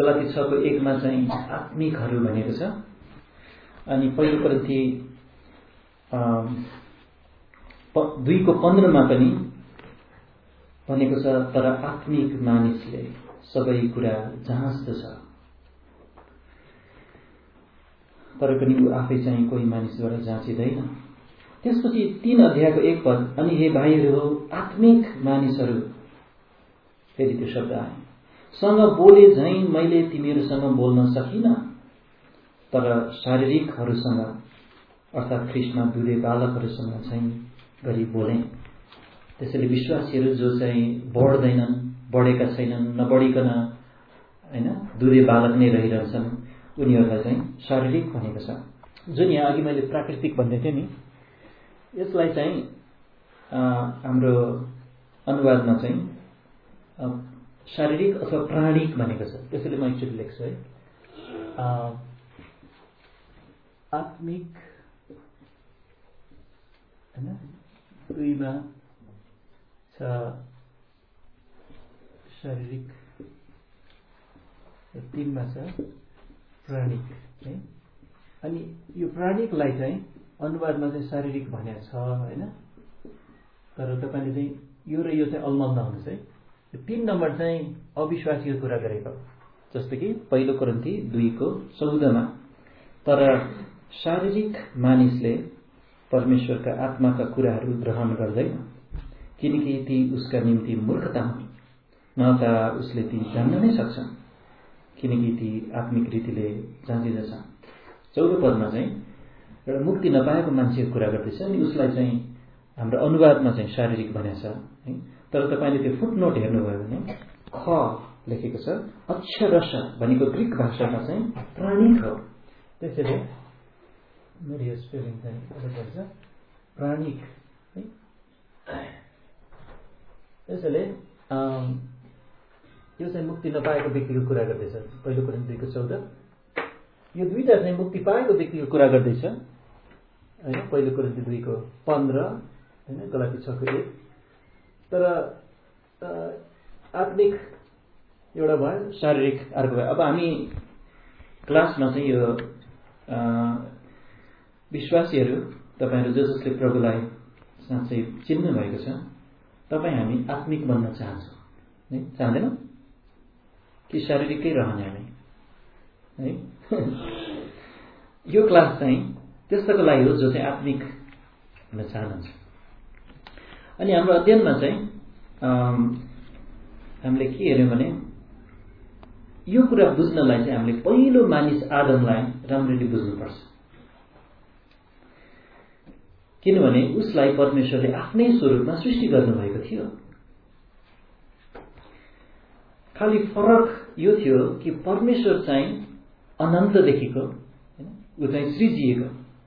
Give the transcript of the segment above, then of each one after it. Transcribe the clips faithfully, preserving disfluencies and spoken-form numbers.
गलाती छ को एक मा चाहिँ आत्मिकहरू भनेको छ। अनि पहिलो कोरिन्थी दुई को पन्ध्र मा पनि भनेको छ, तर आत्मिक मानिसले सबै कुरा जाँच्दछ, तर पनि ऊ आफै चाहिँ कोही मानिसद्वारा जाँचिँदैन। त्यसपछि तीन अध्यायको एक पद, अनि हे भाइहरू हो आत्मिक मानिसहरू, फेरि त्यो शब्द आए, सँग बोले झैं मैले तिमीहरूसँग बोल्न सकिनँ, तर शारीरिकहरूसँग अर्थात् ख्रिस्टमा दुधे बालकहरूसँग चाहिँ गरी बोले। त्यसैले विश्वासीहरू जो चाहिँ बढ्दैनन्, बढेका छैनन्, नबढिकन हैन दुधे बालक नै रहिरहन्छन्, उनीहरूलाई चाहिँ शारीरिक भनेको छ। जुन यहाँ अघि मैले प्राकृतिक भन्दै थिएँ नि, यसलाई चाहिँ हाम्रो अनुवादमा चाहिँ शारीरिक अथवा प्राणिक भनेको छ। त्यसैले म एकचोटि लेख्छु है, आत्मिक हैन दुईमा छ शारीरिक, तीनमा छ प्राणिक है। अनि यो प्राणिकलाई चाहिँ अनुवादमा चाहिँ शारीरिक भनेको छ हैन, तर तपाईले चाहिँ यो र यो चाहिँ अलमल नहुनुहोस् है। तीन नम्बर चाहिँ अविश्वासीको कुरा गरेको, जस्तो कि पहिलो कोरिन्थी दुई को चौधमा, तर शारीरिक मानिसले परमेश्वरका आत्माका कुराहरू ग्रहण गर्दैन, किनकि ती उसका निम्ति मूर्खता हुन्, न त उसले ती जान्न नै सक्छन्, किनकि ती आत्मिक रीतिले जाँचिँदछ। चौधो पदमा चाहिँ एउटा मुक्ति नपाएको मान्छेको कुरा गर्दैछ, अनि उसलाई चाहिँ हाम्रो अनुवादमा चाहिँ शारीरिक भनेको छ है। तर तपाईले त्यो फुटनोट हेर्नुभयो भने ख लेखेको छ, अक्षरश भनेको ग्रीक भाषामा चाहिँ प्राणिक हो। त्यसैले मेरो यो स्पेलिङ चाहिँ अलग छ, प्राणिक है। त्यसैले यो चाहिँ मुक्ति नपाएको व्यक्तिको कुरा गर्दैछ, पहिलो कोरिन्थी दुई को चौध। यो दुईटा चाहिँ मुक्ति पाएको व्यक्तिको कुरा गर्दैछ हैन, पहिलो कोरिन्थी दुई को पन्ध्र हैन, गलाती छ को एक। तर आत्मिक एउटा भयो, शारीरिक अर्को भयो। अब हामी क्लासमा चाहिँ यो विश्वासीहरू तपाईहरु जो जसले प्रभुलाई साँच्चै चिन्नु भएको छ, तपाई हामी आत्मिक बन्न चाहन्छौँ है, चाहदैनौ कि शारीरिकै रहने हामी है। यो क्लास चाहिँ त्यस्तोको लागि हो जो चाहिँ आत्मिक हुन चाहनुहुन्छ। अनि हाम्रो अध्ययनमा चाहिँ हामीले के हेर्यौं भने यो कुरा बुझ्नलाई चाहिँ हामीले पहिलो मानिस आदमलाई राम्ररी बुझ्नुपर्छ, किनभने उसलाई परमेश्वरले आफ्नै स्वरूपमा सृष्टि गर्नुभएको थियो। खाली फरक यो थियो कि परमेश्वर चाहिँ अनन्तदेखिको ऊ चाहिँ सृजिएको,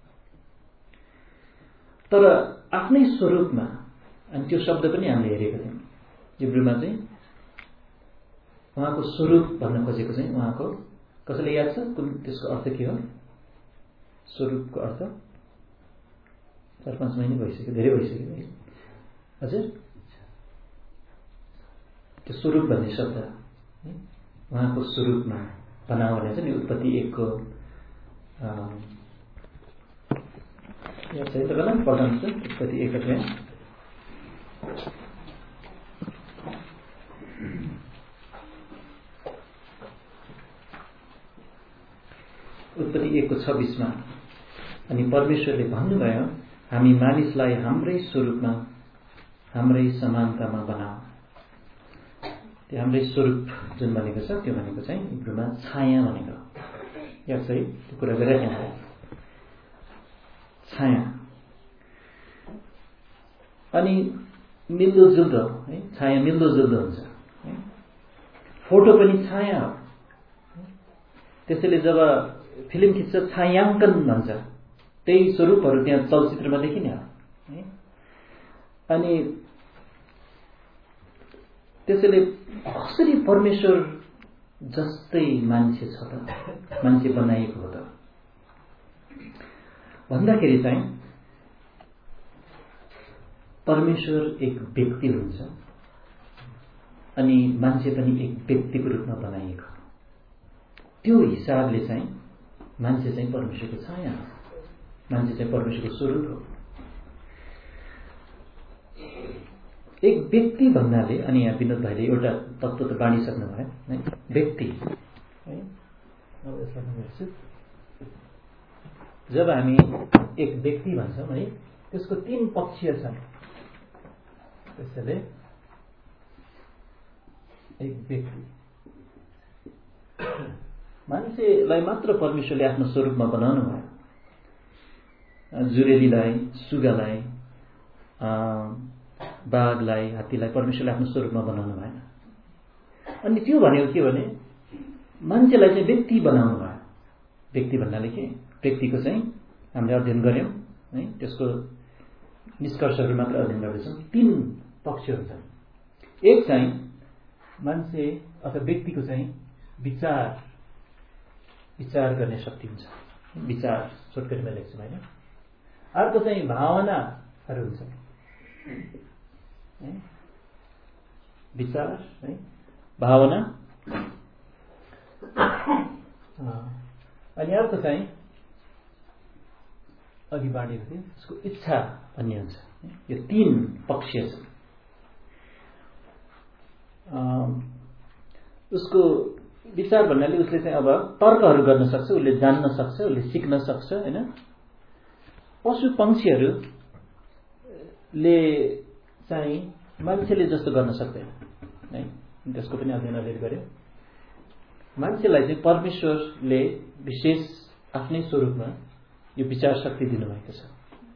तर आफ्नै स्वरूपमा। अनि त्यो शब्द पनि हामीले हेरेका थियौं, हिब्रूमा चाहिँ उहाँको स्वरूप भन्न खोजेको चाहिँ उहाँको, कसैले याद छ कुन त्यसको अर्थ के हो? स्वरूपको अर्थ चार पाँच महिना भइसक्यो, धेरै भइसक्यो हजुर। त्यो स्वरूप भन्ने शब्द उहाँको स्वरूपमा बनाऊ भनेको छ नि, उत्पत्ति एक को याद छ तपाईँलाई, पढ्नुहुन्छ उत्पत्ति एक अध्याय उत्पत्ति एक को छब्बीसमा। अनि परमेश्वरले भन्नुभयो, हामी मानिसलाई हाम्रै स्वरूपमा हाम्रै समानतामा बनाऊ। त्यो हाम्रै स्वरूप जुन भनेको छ त्यो भनेको चाहिँ हिब्रूमा छाया भनेको, याद छ है, त्यो कुरा गरेका थियौँ। छाया अनि मिल्दो जुल्दो है, छाया मिल्दो जुल्दो हुन्छ है। फोटो पनि छाया हो, त्यसैले जब फिल्म खिच्छ छायाङ्कन भन्छ, त्यही स्वरूपहरू त्यहाँ चलचित्रमा देखिने हो है। अनि त्यसैले कसरी परमेश्वर जस्तै मान्छे छ त, मान्छे बनाइएको हो त भन्दाखेरि चाहिँ परमेश्वर एक व्यक्ति हुन्छ अनि मान्छे पनि एक व्यक्तिको रूपमा बनाइएको। त्यो हिसाबले चाहिँ मान्छे चाहिँ परमेश्वरको छाया हो, मान्छे चाहिँ परमेश्वरको स्वरूप हो। एक व्यक्ति भन्नाले, अनि यहाँ विनोद भाइले एउटा तत्त्व त बाँडिसक्नु भयो है, व्यक्ति है। अब यसलाई म हेर्छु, जब हामी एक व्यक्ति भन्छौँ है, त्यसको तीन पक्ष छन्। त्यसैले एक व्यक्ति, मान्छेलाई मात्र परमेश्वरले आफ्नो स्वरूपमा बनाउनु भयो। जुरेलीलाई, सुगालाई, बाघलाई, हात्तीलाई परमेश्वरले आफ्नो स्वरूपमा बनाउनु भएन। अनि त्यो भनेको के भने मान्छेलाई चाहिँ व्यक्ति बनाउनु भयो। व्यक्ति भन्नाले के, व्यक्तिको चाहिँ हामीले अध्ययन गर्यौं है, त्यसको निष्कर्षहरू मात्र अध्ययन गर्दैछौँ। तीन पक्षहरू छन्। एक चाहिँ मान्छे अथवा व्यक्तिको चाहिँ विचार विचार गर्ने शक्ति हुन्छ, विचार सर्टकटमा लेख्छौँ होइन। अर्को चाहिँ भावनाहरू हुन्छ, विचार है, भावना। अनि अर्को चाहिँ अघि बाँडेको थियो, उसको इच्छा भन्ने हुन्छ। यो तीन पक्षीय छ। उसको विचार भन्नाले उसले चाहिँ अब तर्कहरू गर्न सक्छ, उसले जान्न सक्छ, उसले सिक्न सक्छ होइन। पशु पक्षीहरूले चाहिँ मान्छेले जस्तो गर्न सक्दैन है, त्यसको पनि अध्ययन अध्ययन गर्यो। मान्छेलाई चाहिँ परमेश्वरले विशेष आफ्नै स्वरूपमा यो विचार शक्ति दिनुभएको छ।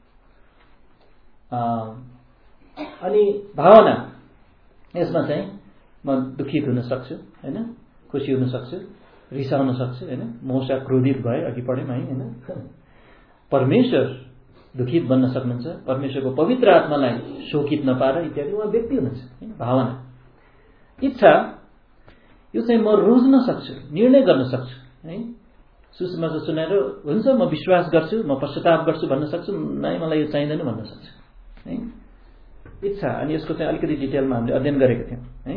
अनि भावना, यसमा चाहिँ म दुखित हुन सक्छु होइन, खुसी हुन सक्छु, रिसाउन सक्छु होइन। मूसा क्रोधित भए, अघि पढ्यौँ है होइन। परमेश्वर दुखित बन्न सक्नुहुन्छ, परमेश्वरको पवित्र आत्मालाई शोकित नपाएर इत्यादि उहाँ व्यक्ति हुनुहुन्छ हैन। भावना, इच्छा, यो चाहिँ म रोज्न सक्छु, निर्णय गर्न सक्छु है। सुसमाचार सुनाएर हुन्छ म विश्वास गर्छु, म पश्चाताप गर्छु भन्न सक्छु, नै मलाई यो चाहिँदैन भन्न सक्छु है। इच्छा, अनि यसको चाहिँ अलिकति डिटेलमा हामीले अध्ययन गरेको थियौँ है।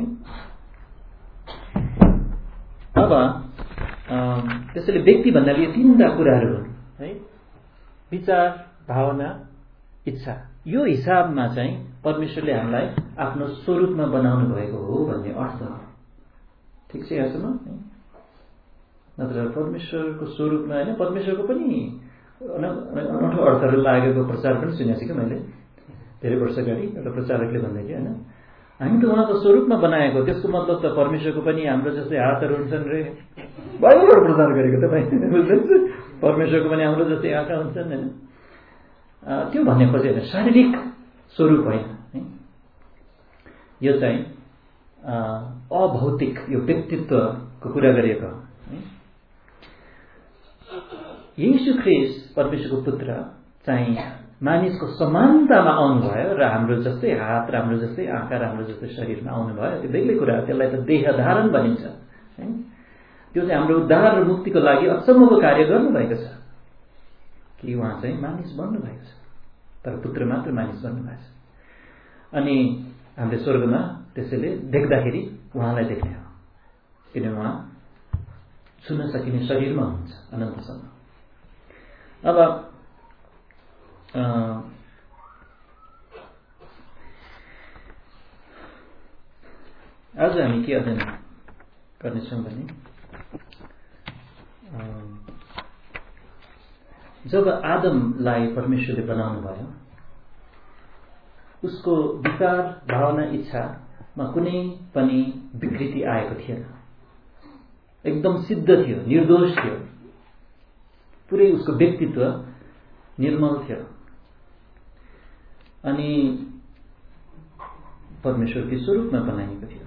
अब त्यसैले व्यक्ति भन्नाले यो तीनटा कुराहरू हुन् है, विचार, भावना, इच्छा। यो हिसाबमा चाहिँ परमेश्वरले हामीलाई आफ्नो स्वरूपमा बनाउनु भएको हो भन्ने अर्थ हो। ठिक छ यहाँसम्म? नत्र परमेश्वरको स्वरूपमा होइन, परमेश्वरको पनि अनौठो अर्थहरू लागेको प्रचार पनि सुनेको छु कि मैले धेरै वर्ष अगाडि। एउटा प्रचारकले भन्दै थियो होइन, हामी त उहाँको स्वरूपमा बनाएको, त्यसको मतलब त परमेश्वरको पनि हाम्रो जस्तै हातहरू हुन्छन् रे। बाहिरबाट प्रचार गरेको त भाइ, बुझ्नुहुन्छ? परमेश्वरको पनि हाम्रो जस्तै आँखा हुन्छन् होइन। त्यो भन्ने खोजे होइन, शारीरिक स्वरूप होइन है। यो चाहिँ अभौतिक, यो व्यक्तित्वको कुरा गरिएको है। येशू ख्रीष्ट परमेश्वरको पुत्र चाहिँ मानिसको समानतामा आउनुभयो र हाम्रो जस्तै हात, राम्रो जस्तै आँखा, राम्रो जस्तै शरीरमा आउनुभयो। त्यो बेग्लै कुरा हो, त्यसलाई त देह धारण भनिन्छ है। त्यो चाहिँ हाम्रो उद्धार र मुक्तिको लागि अचम्मको कार्य गर्नुभएको छ कि उहाँ चाहिँ मानिस बन्नुभएको छ, तर पुत्र मात्र मानिस बन्नुभएको छ। अनि हामीले स्वर्गमा त्यसैले देख्दाखेरि उहाँलाई देख्ने हो, किन उहाँ छुन सकिने शरीरमा हुनुहुन्छ अनन्तसम्म। अब आज हामी के अध्ययन गर्नेछौँ भने, जब आदमलाई परमेश्वरले बनाउनु भयो, उसको विचार, भावना, इच्छामा कुनै पनि विकृति आएको थिएन। एकदम सिद्ध थियो, निर्दोष थियो, पुरै उसको व्यक्तित्व निर्मल थियो। अनि परमेश्वरको स्वरूपमा बनाइएको थियो।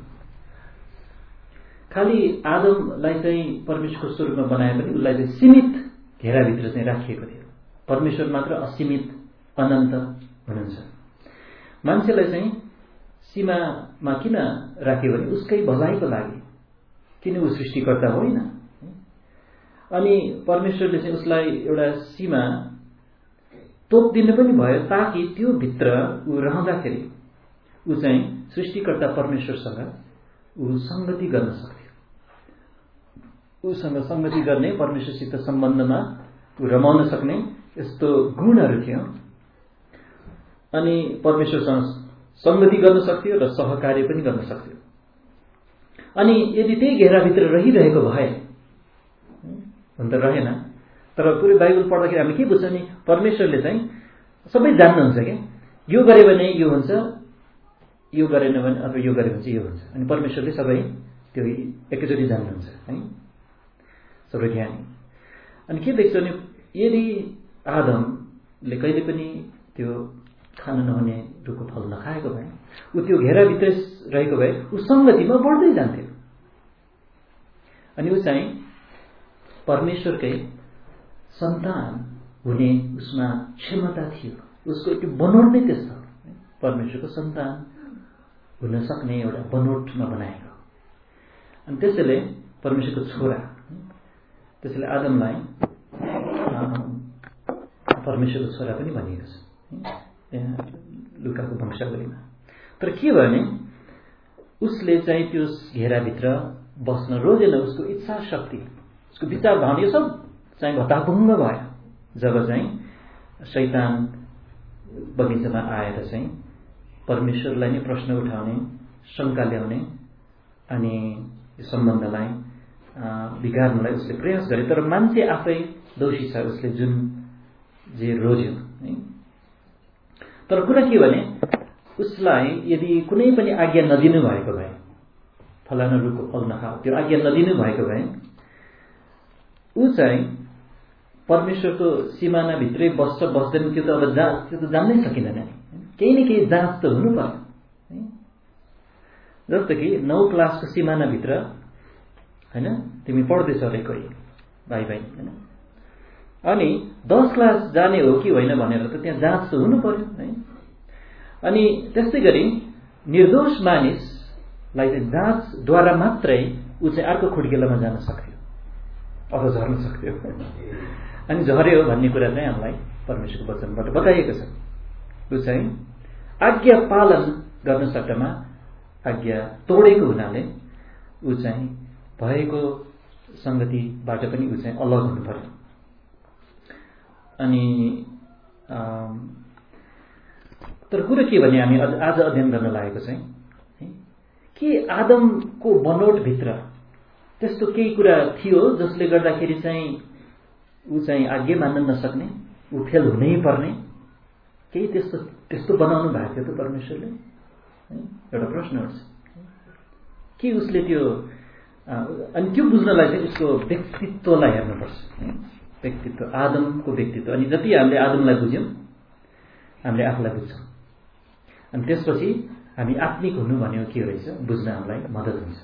खालि आदमलाई चाहिँ परमेश्वरको स्वरूपमा बनाए पनि उसलाई चाहिँ सीमित घेराभित्र चाहिँ राखिएको थियो। परमेश्वर मात्र असीमित अनन्त हुनुहुन्छ। मान्छेलाई चाहिँ सीमामा किन राख्यो भने उसकै भलाइको लागि, किन ऊ सृष्टिकर्ता होइन। अनि परमेश्वरले चाहिँ उसलाई एउटा सीमा तोकिदिनु पनि भयो ताकि त्यो भित्र ऊ रहँदाखेरि ऊ चाहिँ सृष्टिकर्ता परमेश्वरसँग ऊ संगति गर्न सक्थ्यो। उसँग संगति गर्ने, परमेश्वरसित सम्बन्धमा रमाउन सक्ने यस्तो गुणहरू थियो। अनि परमेश्वरसँग संगति गर्न सक्थ्यो र सहकार्य पनि गर्न सक्थ्यो। अनि यदि त्यही घेराभित्र रहिरहेको भए हुन त रहेन, तर पुरै बाइबल पढ्दाखेरि हामी के बुझ्छौँ नि, परमेश्वरले चाहिँ सबै जान्नुहुन्छ क्या, यो गरे भने यो हुन्छ, यो गरेन भने अथवा यो गरे भने चाहिँ यो हुन्छ। अनि परमेश्वरले सबै त्यो एकैचोटि जान्नुहुन्छ है, सबै ज्ञानी। अनि के देख्छौँ नि, यदि आदमले कहिले पनि त्यो खान नहुने रुखको फल नखाएको भए, ऊ त्यो घेराभित्र रहेको भए ऊ सङ्गतिमा बढ्दै जान्थ्यो। अनि ऊ चाहिँ परमेश्वरकै सन्तान हुने उसमा क्षमता थियो। उसको त्यो बनोट नै त्यस्तो, परमेश्वरको सन्तान हुन सक्ने एउटा बनोटमा बनाएको। अनि त्यसैले परमेश्वरको छोरा, त्यसैले आदमलाई परमेश्वरको छोरा पनि भनिएको छ त्यहाँ लुकाको वंशावलीमा। तर के भयो भने उसले चाहिँ त्यो घेराभित्र बस्न रोजेन। उसको इच्छा शक्ति, उसको विचार भावना यो सब चाहिँ भताभुङ्ग भयो जब चाहिँ शैतान बगैँचामा आएर चाहिँ परमेश्वरलाई नै प्रश्न उठाउने, शङ्का ल्याउने अनि यो सम्बन्धलाई बिगार्नलाई उसले प्रयास गरे। तर मान्छे आफै दोषी छ, उसले जुन जे रोज्यो है। तर कुरा के भने उसलाई यदि कुनै पनि आज्ञा नदिनु भएको भए, फलाना रुखको फल नखाऊ, त्यो आज्ञा नदिनु भएको भए ऊ चाहिँ परमेश्वरको सिमानाभित्रै बस्छ बस्दैन त्यो त अब जाँच त्यो त जान्नै सकिँदैन। केही न केही जाँच त हुनु पर्यो। जस्तो कि नौ क्लासको सिमानाभित्र होइन तिमी पढ्दैछौ अरे कोही भाइ भाइ होइन, अनि दस क्लास जाने हो कि होइन भनेर त त्यहाँ जाँच त हुनु पर्यो है। अनि त्यस्तै गरी निर्दोष मानिसलाई चाहिँ जाँचद्वारा मात्रै ऊ चाहिँ अर्को खुड्किलामा जान सक्थ्यो अथवा झर्न सक्थ्यो। अनि झर्यो भन्ने कुरा चाहिँ हामीलाई परमेश्वरको वचनबाट बताइएको छ। ऊ चाहिँ आज्ञा पालन गर्न सट्टामा आज्ञा तोडेको हुनाले ऊ चाहिँ भएको संगतिबाट पनि ऊ चाहिँ अलग हुनु पर्यो। अनि तर कुरा के भने हामी आज अध्ययन गर्न लागेको चाहिँ के आदमको बनोटभित्र त्यस्तो केही कुरा थियो जसले गर्दाखेरि चाहिँ ऊ चाहिँ आज्ञा मान्न नसक्ने, ऊ फेल हुनै पर्ने, केही त्यस्तो त्यस्तो बनाउनु भएको थियो त परमेश्वरले? एउटा प्रश्न उठ्छ के उसले त्यो अनि त्यो बुझ्नलाई चाहिँ उसको व्यक्तित्वलाई हेर्नुपर्छ। व्यक्तित्व, आदमको व्यक्तित्व। अनि जति हामीले आदमलाई बुझ्यौँ हामीले आफूलाई बुझ्छौँ। अनि त्यसपछि हामी आत्मिक हुनु भनेको के रहेछ बुझ्न हामीलाई मद्दत हुन्छ।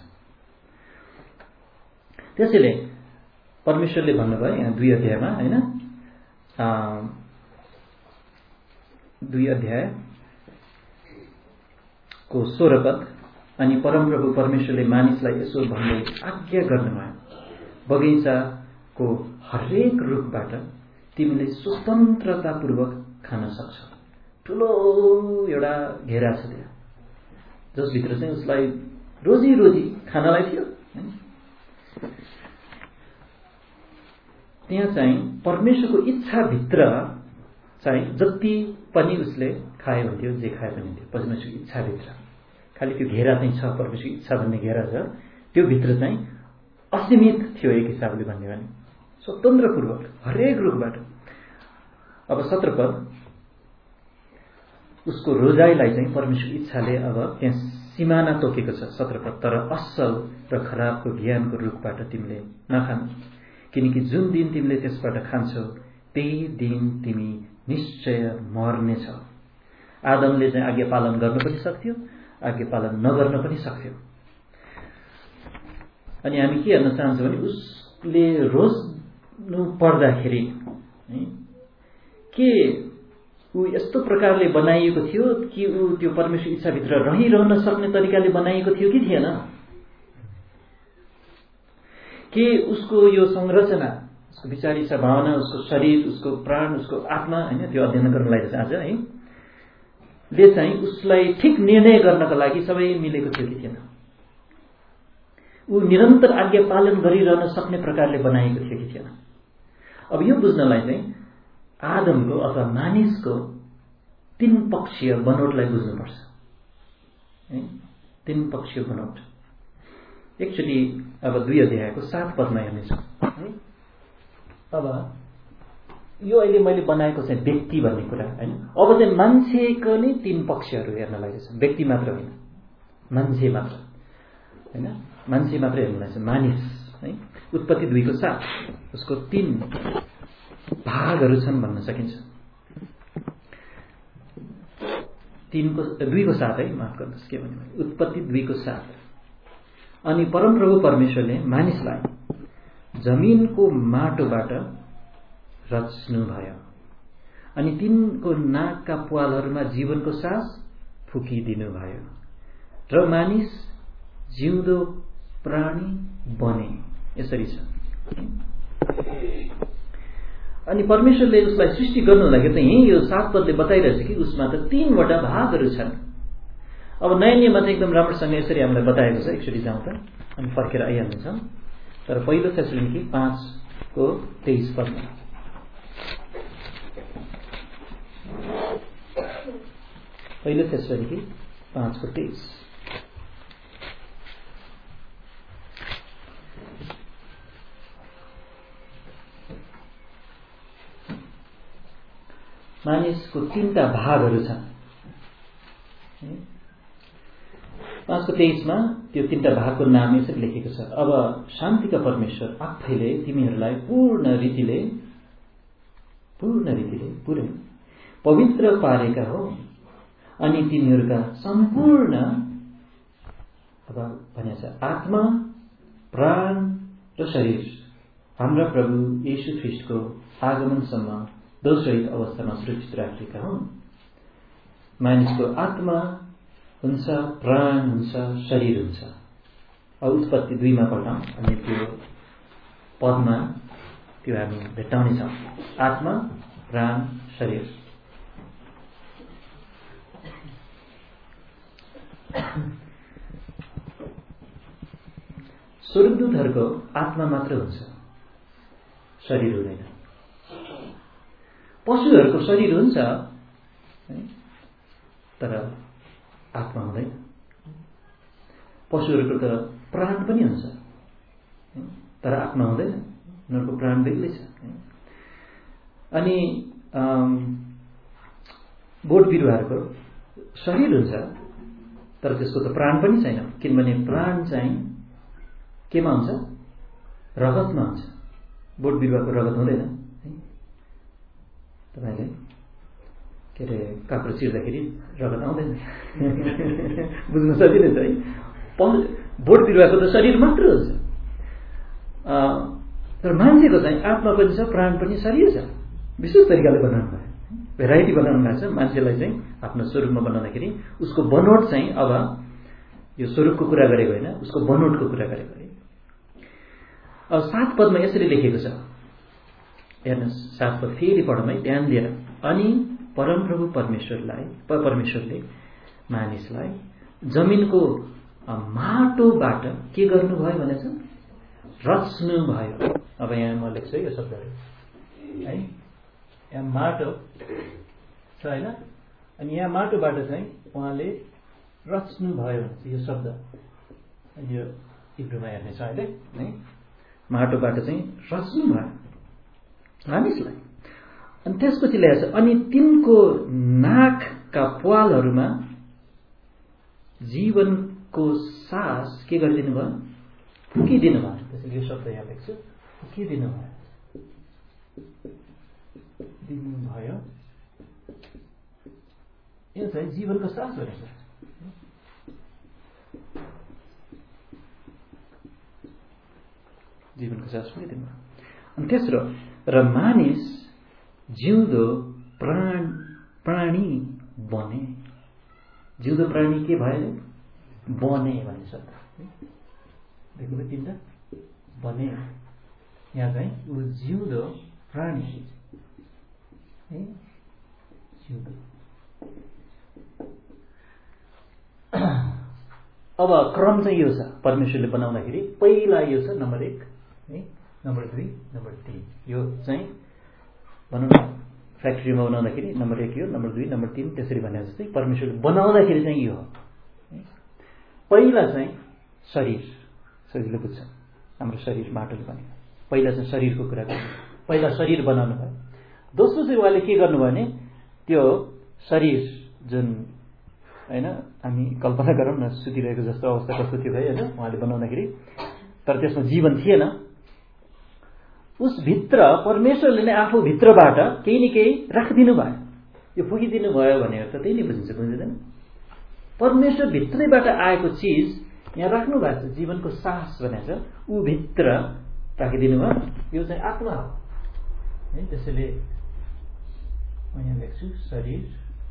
त्यसैले परमेश्वरले भन्नुभयो यहाँ दुई अध्यायमा होइन, दुई अध्यायको सोह्र पद, अनि परमप्रभु परमेश्वरले मानिसलाई यसो भन्दै आज्ञा गर्नुभयो, बगैँचाको हरेक रुखबाट तिमीले स्वतन्त्रतापूर्वक खान सक्छौ। ठुलो एउटा घेरा छ त्यहाँ जसभित्र चाहिँ उसलाई रोजी रोजी खानलाई थियो। त्यहाँ चाहिँ परमेश्वरको इच्छाभित्र चाहिँ जति पनि उसले खाए हुन्थ्यो, जे खाए पनि हुन्थ्यो परमेश्वरको इच्छाभित्र। खालि त्यो घेरा चाहिँ छ, परमेश्वरको इच्छा भन्ने घेरा छ, त्यो भित्र चाहिँ असीमित थियो एक हिसाबले भन्ने भने, स्वतन्त्रपूर्वक हरेक रुखबाट। अब सत्र पद, उसको रोजाइलाई चाहिँ परमेश्वरको इच्छाले अब त्यहाँ सिमाना तोकेको छ सत्र पद, तर असल र खराबको ज्ञानको रुखबाट तिमीले नखानु, किनकि जुन दिन तिमीले त्यसबाट खान्छौ त्यही दिन तिमी निश्चय मर्नेछौ। आदमले चाहिँ आज्ञा पालन गर्न पनि सक्थ्यो, आज्ञा पालन नगर्न पनि सक्थ्यो। अनि हामी के हेर्न चाहन्छौँ भने उसले रोज्नु पर्दाखेरि के ऊ यस्तो प्रकारले बनाइएको थियो कि ऊ त्यो परमेश्वर इच्छाभित्र रहिरहन सक्ने तरिकाले बनाइएको थियो कि थिएन? के उसको यो संरचना, उसको विचार इच्छा भावना, उसको शरीर, उसको प्राण, उसको आत्मा होइन त्यो अध्ययन गर्नलाई आज है ले चाहिँ उसलाई ठिक निर्णय गर्नको लागि सबै मिलेको थियो कि थिएन? ऊ निरन्तर आज्ञा पालन गरिरहन सक्ने प्रकारले बनाएको थियो कि थिएन। अब यो बुझ्नलाई चाहिँ आदमको अथवा मानिसको तीन पक्षीय बनोटलाई बुझ्नुपर्छ है। तीन पक्षीय बनोट एकचोटि अब दुई अध्यायको सात पदमा हेर्नेछौँ है। अब यो अहिले मैले बनाएको चाहिँ व्यक्ति भन्ने कुरा हैन। अब चाहिँ मान्छेको नै तीन पक्षहरू हेर्न लागेछ, व्यक्ति मात्र होइन, मान्छे मात्र हैन, मान्छे मात्र हेर्न लागेछ, मानिस है। उत्पत्ति दुईको साथ उसको तीन भागहरू छन् भन्न सकिन्छ। तीनको दुईको साथ है, माफ गर्नुहोस् के भन्नु, उत्पत्ति दुईको साथ। अनि परमप्रभु परमेश्वरले मानिसलाई जमिनको माटोबाट रच्नु भयो अनि तिनको नाकका प्वालहरूमा जीवनको सास फुकिदिनु भयो र मानिस जिउँदो प्राणी बने। यसरी छ। अनि परमेश्वरले उसलाई सृष्टि गर्नु लागि त यही यो सात पदले बताइरहेछ कि उसमा त तीनवटा भागहरू छन्। अब नयाँ नियममा चाहिँ एकदम राम्रोसँग यसरी हामीलाई बताएको छ। एकचोटि जाउँ त अनि फर्केर आइहाल्नेछौँ। तर पहिलो थेसलोनिके पाँचको तेइस पदमा पहिलो थेसलोनिके पाँचको तेइस मानिसको तीनटा भागहरू छन्। पाँचको तेइसमा त्यो तीनटा भागको नाम यसरी लेखेको छ। अब शान्तिका परमेश्वर आफैले तिमीहरूलाई पूर्ण रीतिले पूर्ण रीतिले पुरै पवित्र पारेका हो अनि तिमीहरूका सम्पूर्ण अब भनेछ आत्मा, प्राण र शरीर हाम्रा प्रभु येशू ख्रीष्टको आगमनसम्म दोषरहित अवस्थामा सुरक्षित राखिएका हुन्। मानिसको आत्मा हुन्छ, प्राण हुन्छ, शरीर हुन्छ। अब उत्पत्ति दुईमा पढ्छौँ अनि त्यो पदमा त्यो हामी भेट्टाउनेछौँ। आत्मा, प्राण, शरीर। स्वर्गदूतहरूको आत्मा मात्र हुन्छ, शरीर हुँदैन। पशुहरूको शरीर हुन्छ तर आत्मा हुँदैन। पशुहरूको त प्राण पनि हुन्छ तर आत्मा हुँदैन, उनीहरूको प्राण बेग्लै छ। अनि बोट बिरुवाहरूको शरीर हुन्छ तर त्यसको त प्राण पनि छैन, किनभने प्राण चाहिँ केमा हुन्छ? रगतमा हुन्छ। बोट बिरुवाको रगत हुँदैन। तपाईँले के अरे काप्रो चिर्दाखेरि रगत आउँदैन। बुझ्न सकिन्छ है। बोट बिरुवाको त शरीर मात्र हुन्छ तर मान्छेको चाहिँ आत्मा पनि छ, प्राण पनि, शरीर छ। विशेष तरिकाले बनाउनु भयो, भेराइटी बनाउनु भएको छ। मान्छेलाई चाहिँ आफ्नो स्वरूपमा बनाउँदाखेरि उसको बनोट चाहिँ अब यो स्वरूपको कुरा गरेको होइन, उसको बनोटको कुरा गरेको है। अब सात पदमा यसरी लेखेको छ, हेर्नुहोस् सात पद फेरि पढौँ है ध्यान दिएर। अनि परमप्रभु परमेश्वरलाई परमेश्वरले मानिसलाई जमिनको माटोबाट के गर्नुभयो भनेछ? रच्नु भयो। अब यहाँ म लेख्छु है यो शब्दहरू है। यहाँ माटो छ होइन, अनि यहाँ माटोबाट चाहिँ उहाँले रच्नु भयो यो शब्द यो इब्रूमा हेर्नेछ अहिले है। माटोबाट चाहिँ रच्नु भयो मानिसलाई। अनि त्यसपछि ल्याएछ अनि तिनको नाकका प्वालहरूमा जीवनको सास के गरिदिनु भयो? फुकिदिनु भयो। त्यसैले यो शब्द यहाँ लेख्छु, फुकिदिनु भयो, दिनु भयो। यो चाहिँ जीवनको सास हो रहेछ। जीवनको सास पनि दिनु भयो। अनि तेस्रो, र मानिस जिउँदो प्राण प्राणी बने। जिउँदो प्राणी के भयो? बने भन्ने शब्द देख्नुभयो तिनवटा बने। यहाँ चाहिँ ऊ जिउँदो प्राणी है, जिउँदो। अब क्रम चाहिँ यो छ, परमेश्वरले बनाउँदाखेरि पहिला यो छ नम्बर एक है, नम्बर दुई, नम्बर तीन। यो चाहिँ भनौँ न फ्याक्ट्रीमा बनाउँदाखेरि नम्बर एक यो, नम्बर दुई, नम्बर तीन, त्यसरी भने जस्तै परमेश्वरले बनाउँदाखेरि चाहिँ यो हो। पहिला चाहिँ शरीर, सजिलो बुझ्छ, हाम्रो शरीर माटोले बनेको। पहिला चाहिँ शरीरको कुरा गर्नु, पहिला शरीर बनाउनु भयो। दोस्रो चाहिँ उहाँले के गर्नुभयो भने त्यो शरीर जुन होइन हामी कल्पना गरौँ न सुतिरहेको जस्तो अवस्था कस्तो थियो है होइन उहाँले बनाउँदाखेरि, तर त्यसमा जीवन थिएन। उसभित्र परमेश्वरले नै आफू भित्रबाट केही न केही राखिदिनु भयो। यो फुकिदिनु भयो भनेर त त्यही नै बुझिन्छ, बुझ्दैन? परमेश्वर भित्रैबाट आएको चिज यहाँ राख्नु भएको छ, जीवनको सास भनेको छ, ऊ भित्र राखिदिनु भयो। यो चाहिँ आत्मा हो है। त्यसैले म यहाँ लेख्छु शरीर,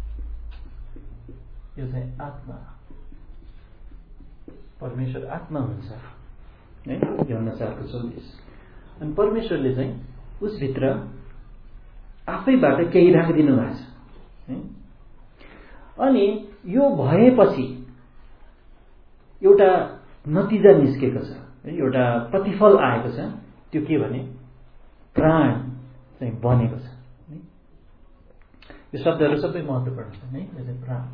यो चाहिँ आत्मा, परमेश्वर आत्मा हुन्छ है, यूहन्ना चारको चौबिस। अनि परमेश्वरले चाहिँ उसभित्र आफैबाट केही राखिदिनु भएको छ है। अनि यो भएपछि एउटा नतिजा निस्केको छ है, एउटा प्रतिफल आएको छ। त्यो के भने प्राण चाहिँ बनेको छ है। यो शब्दहरू सबै महत्त्वपूर्ण छन् है। यो चाहिँ प्राण,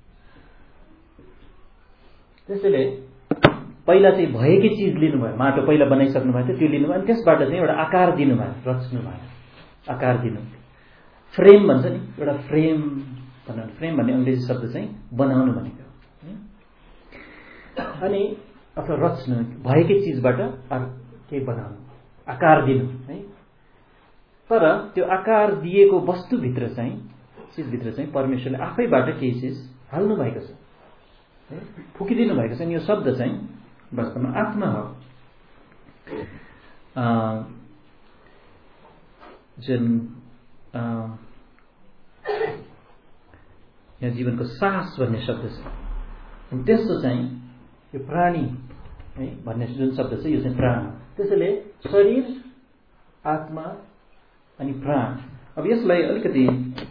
त्यसैले पहिला चाहिँ भएकै चिज लिनुभयो, माटो पहिला बनाइसक्नु भएको थियो, त्यो लिनुभयो। अनि त्यसबाट चाहिँ एउटा आकार दिनुभयो, रच्नु भयो, आकार दिनु। फ्रेम भन्छ नि, एउटा फ्रेम भनौँ, फ्रेम भन्ने अङ्ग्रेजी शब्द चाहिँ बनाउनु भनेको। अनि अथवा रच्नु, भएकै चिजबाट केही बनाउनु, आकार दिनु है। तर त्यो आकार दिएको वस्तुभित्र चाहिँ, चिजभित्र चाहिँ परमेश्वरले आफैबाट केही चिज हाल्नु भएको छ, फुकिदिनु भएको छ। यो शब्द चाहिँ वास्तवमा आत्मा हो, जुन यहाँ जीवनको सास भन्ने शब्द छ। अनि त्यस्तो चाहिँ यो प्राणी है भन्ने जुन शब्द छ, यो चाहिँ प्राण हो। त्यसैले शरीर, आत्मा अनि प्राण। अब यसलाई अलिकति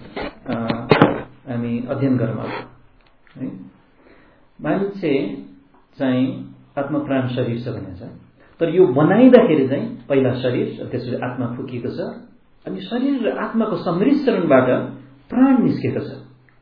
हामी अध्ययन गरौँ अब है। मान्छे चाहिँ आत्मा प्राण शरीर छ भनेको छ, तर यो बनाइँदाखेरि चाहिँ पहिला शरीर, त्यसपछि आत्मा फुकिएको छ, अनि शरीर र आत्माको सम्मिश्रणबाट प्राण निस्केको छ।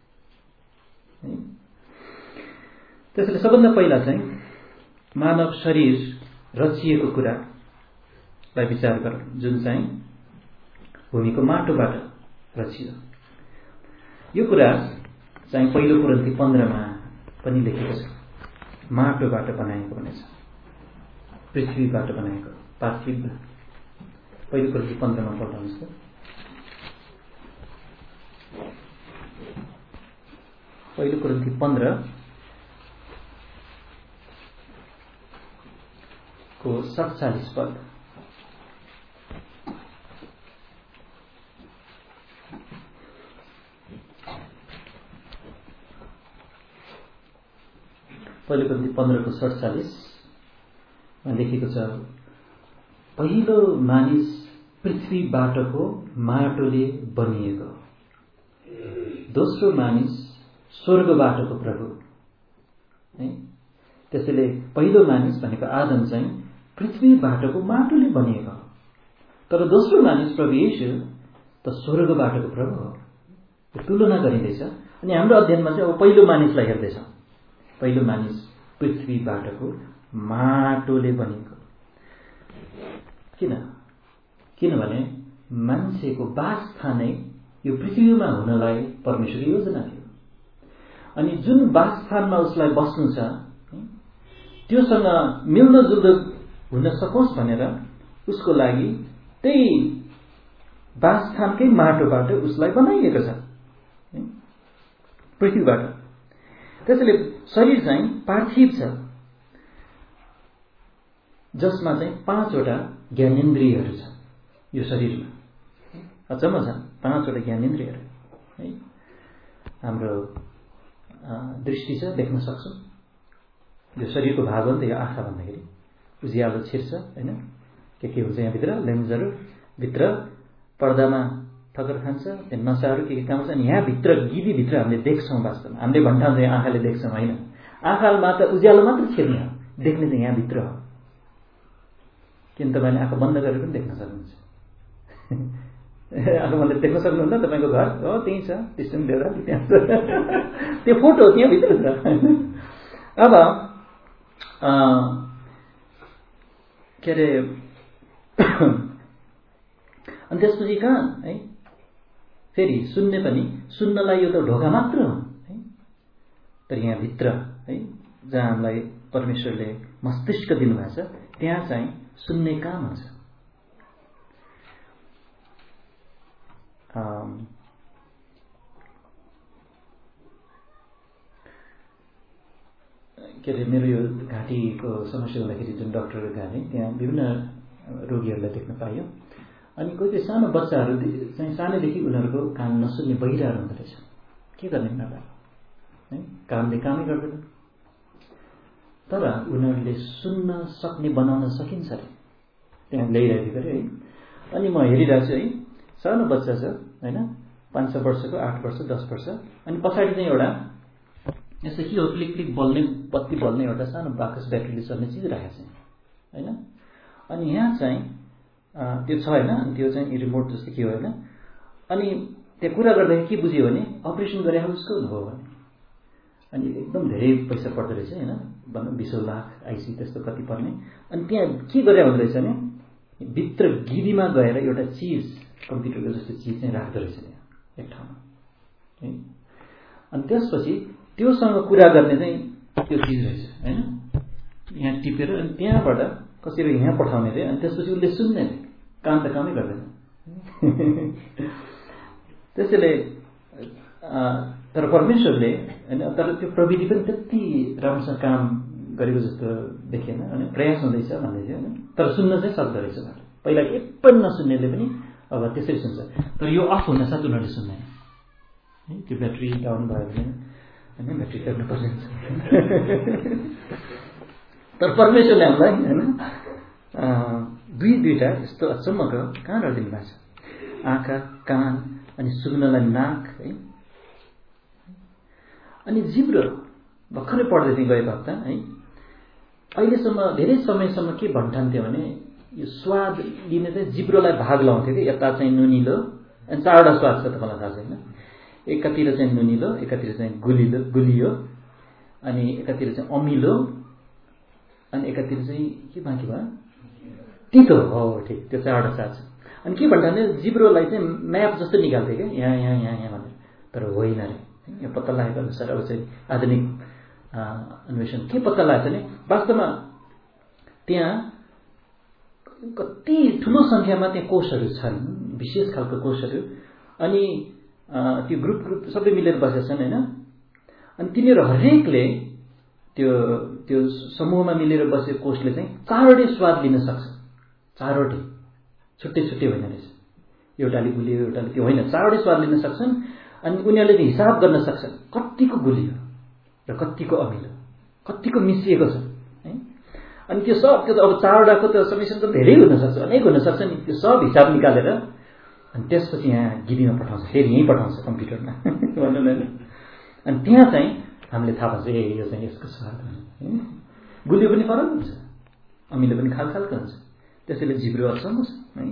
त्यसैले सबभन्दा पहिला चाहिँ मानव शरीर रचिएको कुरालाई विचार गरौँ, जुन चाहिँ भूमिको माटोबाट रचियो। यो कुरा चाहिँ पहिलो कुरिन्थी पन्ध्रमा पनि लेखेको छ, माटोबाट बनाएको भनेछ, पृथ्वीबाट बनाएको, पार्थिव। पहिलो कुरिन्थी पन्ध्रमा पढ्नुहोस् त। पहिलो कुरिन्थी पन्ध्र को सत्तालीस पद। पहिलो कुरिन्थी पन्ध्र को सत्तालीसमा लेखेको छ, पहिलो मानिस पृथ्वीबाटको माटोले बनिएको, दोस्रो मानिस स्वर्गबाटको प्रभु है। त्यसैले पहिलो मानिस भनेको आदम चाहिँ पृथ्वीबाटको माटोले बनिएको, तर दोस्रो मानिस प्रभु येशू त स्वर्गबाटको प्रभु हो। तुलना गरिँदैछ। अनि हाम्रो अध्ययनमा चाहिँ अब पहिलो मानिसलाई हेर्दैछौँ। पहिलो मानिस पृथ्वीबाटको माटोले बनेको। किन? किनभने मान्छेको वासस्थानै यो पृथ्वीमा हुनलाई परमेश्वरको योजना थियो। अनि जुन वासस्थानमा उसलाई बस्नु छ त्योसँग मिल्दोजुल्दो हुन सकोस् भनेर उसको लागि त्यही वासस्थानकै माटोबाट उसलाई बनाइएको छ, पृथ्वीबाट। त्यसैले शरीर चाहिँ पार्थिव छ, जसमा चाहिँ पाँचवटा ज्ञानेन्द्रियहरू छ। यो शरीरमा अचम्म छ, पाँचवटा ज्ञानेन्द्रियहरू है। हाम्रो दृष्टि छ, देख्न सक्छौँ। यो शरीरको भाग हो नि त यो आँखा भन्दाखेरि, उज्यालो छिर्छ होइन, के के हुन्छ यहाँभित्र, लेन्सहरू भित्र, पर्दामा ठक्कर खान्छ, नसाहरू के के काम छ। अनि यहाँभित्र गिरीभित्र हामीले देख्छौँ, वास्तवमा हामीले भन्ठान्छौँ आँखाले देख्छौँ होइन, आँखामा त उज्यालो मात्र खेल्ने हो, देख्ने चाहिँ यहाँभित्र हो। किन तपाईँले आँखा बन्द गरेर पनि देख्न सक्नुहुन्छ। आँखा बन्द देख्न सक्नुहुन्न तपाईँको घर हो त्यहीँ छ, त्यसमा देउराली त्यहाँ छ, त्यो फोटो त्यहाँभित्र छ। अब के अरे अनि त्यसपछि कहाँ है फेरि सुन्ने पनि, सुन्नलाई यो त ढोका मात्र हो है, तर यहाँभित्र है जहाँ हामीलाई परमेश्वरले मस्तिष्क दिनुभएको छ त्यहाँ चाहिँ सुन्ने काम हुन्छ। के अरे मेरो यो घाँटीको समस्या हुँदाखेरि जुन डक्टर गएँ त्यहाँ विभिन्न रोगीहरूलाई देख्न पाइयो। अनि कोही चाहिँ सानो बच्चाहरू चाहिँ सानैदेखि उनीहरूको कान नसुन्ने बहिराहरू हुँदो रहेछ। के गर्ने उनीहरूलाई है, कामले कामै गर्दैन, तर उनीहरूले सुन्न सक्ने बनाउन सकिन्छ अरे त्यहाँ ल्याइरहेको अरे है। अनि म हेरिरहेको छु है, सानो बच्चा छ होइन, पाँच छ वर्षको, आठ वर्ष दस वर्ष, अनि पछाडि चाहिँ एउटा यस्तो के हो क्लिक क्लिक बल्ने बत्ती बल्ने एउटा सानो बाकस ब्याट्रीले चल्ने चिज राखेको छ होइन। अनि यहाँ चाहिँ त्यो छ होइन, त्यो चाहिँ रिमोट जस्तो के हो होइन। अनि त्यहाँ कुरा गर्दाखेरि के बुझ्यो भने अपरेसन गरे उसको हुनुभयो भने, अनि एकदम धेरै पैसा पर्दो रहेछ होइन, भनौँ बिसौँ लाख आइसी त्यस्तो कति पर्ने। अनि त्यहाँ के गरे हुँदो रहेछ भने भित्र गिरीमा गएर एउटा चिज कम्प्युटरको जस्तो चिज चाहिँ राख्दो रहेछ त्यहाँ एक ठाउँमा है। अनि त्यसपछि त्योसँग कुरा गर्ने चाहिँ त्यो चिज रहेछ होइन, यहाँ टिपेर अनि त्यहाँबाट कसरी यहाँ पठाउने रे, अनि त्यसपछि उसले सुन्ने रे, काम त कामै गर्दैन। त्यसैले तर परमेश्वरले होइन, तर त्यो प्रविधि पनि त्यति राम्रोसँग काम गरेको जस्तो देखिएन, अनि प्रयास हुँदैछ भन्दै थियो होइन, तर सुन्न चाहिँ सक्दो रहेछ। पहिला एक पनि नसुन्नेले पनि अब त्यसरी सुन्छ, तर यो अफ हुन साथ उनीहरूले सुन्दैन है, त्यो ब्याट्री डाउन भयो भने होइन ब्याट्री फेर्नु पर्ने हुन्छ। तर परमेश्वरले हामीलाई होइन दुई दुईवटा यस्तो अचम्मको कहाँ गरिदिनु भएको छ, आँखा, कान अनि सुन्नलाई नाक है। अनि जिब्रो भर्खरै पढ्दै थिएँ गएको हप्ता है, अहिलेसम्म धेरै समयसम्म के भन्ठान्थ्यो भने यो स्वाद लिने चाहिँ जिब्रोलाई भाग लाउँथ्यो कि, यता चाहिँ नुनिलो, अनि चारवटा स्वाद छ तपाईँलाई थाहा छैन, एकातिर चाहिँ नुनिलो, एकातिर चाहिँ गुलिलो गुलियो, अनि एकातिर चाहिँ अमिलो, अनि एकातिर चाहिँ के बाँकी भयो तितो हो, ठिक त्यो चारवटा स्वाद छ। अनि के भन्ठान्थ्यो जिब्रोलाई चाहिँ म्याप जस्तो निकाल्थ्यो क्या, यहाँ यहाँ यहाँ यहाँ भनेर, तर होइन अरे यो पत्ता लागेको अनुसार अब चाहिँ आधुनिक अन्वेषण के पत्ता लागेको छ भने वास्तवमा त्यहाँ कति ठुलो सङ्ख्यामा त्यहाँ कोषहरू छन्, विशेष खालको कोषहरू, अनि त्यो ग्रुप ग्रुप सबै मिलेर बसेका छन् होइन। अनि तिनीहरू हरेकले त्यो त्यो समूहमा मिलेर बसेको कोषले चाहिँ चारवटै स्वाद लिन सक्छ, चारवटै छुट्टै छुट्टै होइन रहेछ, एउटाले गुलियो एउटाले त्यो होइन, चारवटै स्वाद लिन सक्छन्। अनि उनीहरूले हिसाब गर्न सक्छन् कतिको गुलियो र कतिको अमिलो, कतिको मिसिएको छ है। अनि त्यो सब त्यो त अब चारवटाको त समेसन त धेरै हुनसक्छ, अनेक हुनसक्छ नि, त्यो सब हिसाब निकालेर अनि त्यसपछि यहाँ गिरीमा पठाउँछ, फेरि यहीँ पठाउँछ कम्प्युटरमा भन्नु होइन। अनि त्यहाँ चाहिँ हामीले थाहा पाउँछ ए यो चाहिँ यसको स्वाद होइन, गुलियो पनि फरक हुन्छ, अमिलो पनि खाल खालको हुन्छ, त्यसैले जिब्रो अचम्म छ है।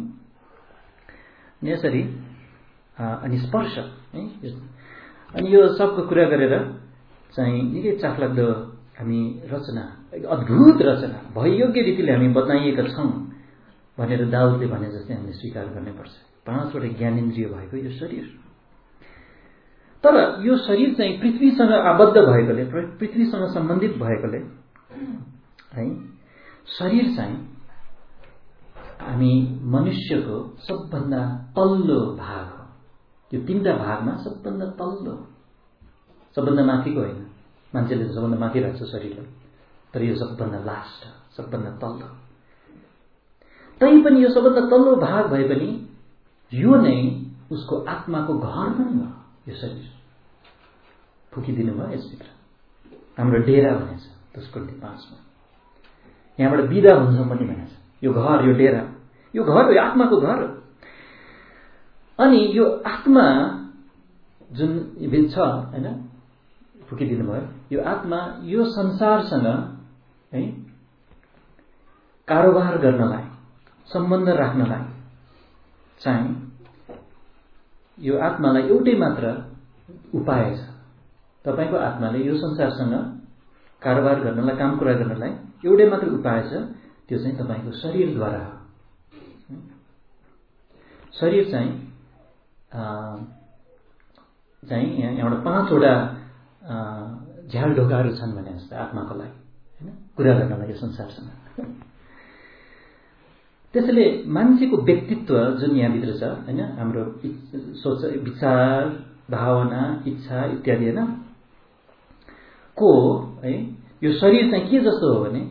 यसरी अनि स्पर्श है, अनि यो सबको कुरा गरेर चाहिँ निकै चाखलाग्दो हामी रचना, अद्भुत रचना भययोग्य रीतिले हामी बनाइएका छौँ भनेर दाउदले भने जस्तै हामीले स्वीकार गर्नुपर्छ। पाँचवटा ज्ञानेन्द्रिय भएको यो शरीर, तर यो शरीर चाहिँ पृथ्वीसँग आबद्ध भएकोले, पृथ्वीसँग सम्बन्धित भएकोले है, शरीर चाहिँ हामी मनुष्यको सबभन्दा तल्लो भाग हो। यो तीनटा भागमा सबभन्दा तल्लो, सबभन्दा माथिको होइन, मान्छेले त सबभन्दा माथि राख्छ शरीरलाई, तर यो सबभन्दा लास्ट, सबभन्दा तल्लो। तैपनि यो सबभन्दा तल्लो भाग भए पनि यो नै उसको आत्माको घर पनि हो। यो शरीर फुकिदिनु भयो यसभित्र, हाम्रो डेरा भनेछ दशकोटी पाँचमा, यहाँबाट बिदा हुन्छ पनि भनेछ। यो घर, यो डेरा, यो घर हो, यो आत्माको घर हो। अनि यो आत्मा जुन छ होइन, फुकिदिनु भयो। यो आत्मा यो संसारसँग है कारोबार गर्नलाई, सम्बन्ध राख्नलाई चाहिँ यो आत्मालाई एउटै मात्र उपाय छ। तपाईको आत्माले यो संसारसँग कारोबार गर्नलाई, काम कुरा गर्नलाई एउटै मात्र उपाय छ, त्यो चाहिँ तपाईको शरीरद्वारा हो। शरीर चाहिँ चाहिँ एउटा पाँचवटा झ्याल ढोकाहरू छन् भने जस्तो आत्माको लागि हैन, कुरा गर्नलाई यो संसारसँग। त्यसैले मान्छेको व्यक्तित्व जुन यहाँभित्र छ हैन, हाम्रो सोच, विचार, भावना, इच्छा इत्यादि हैन को है, यो शरीर चाहिँ के जस्तो हो भने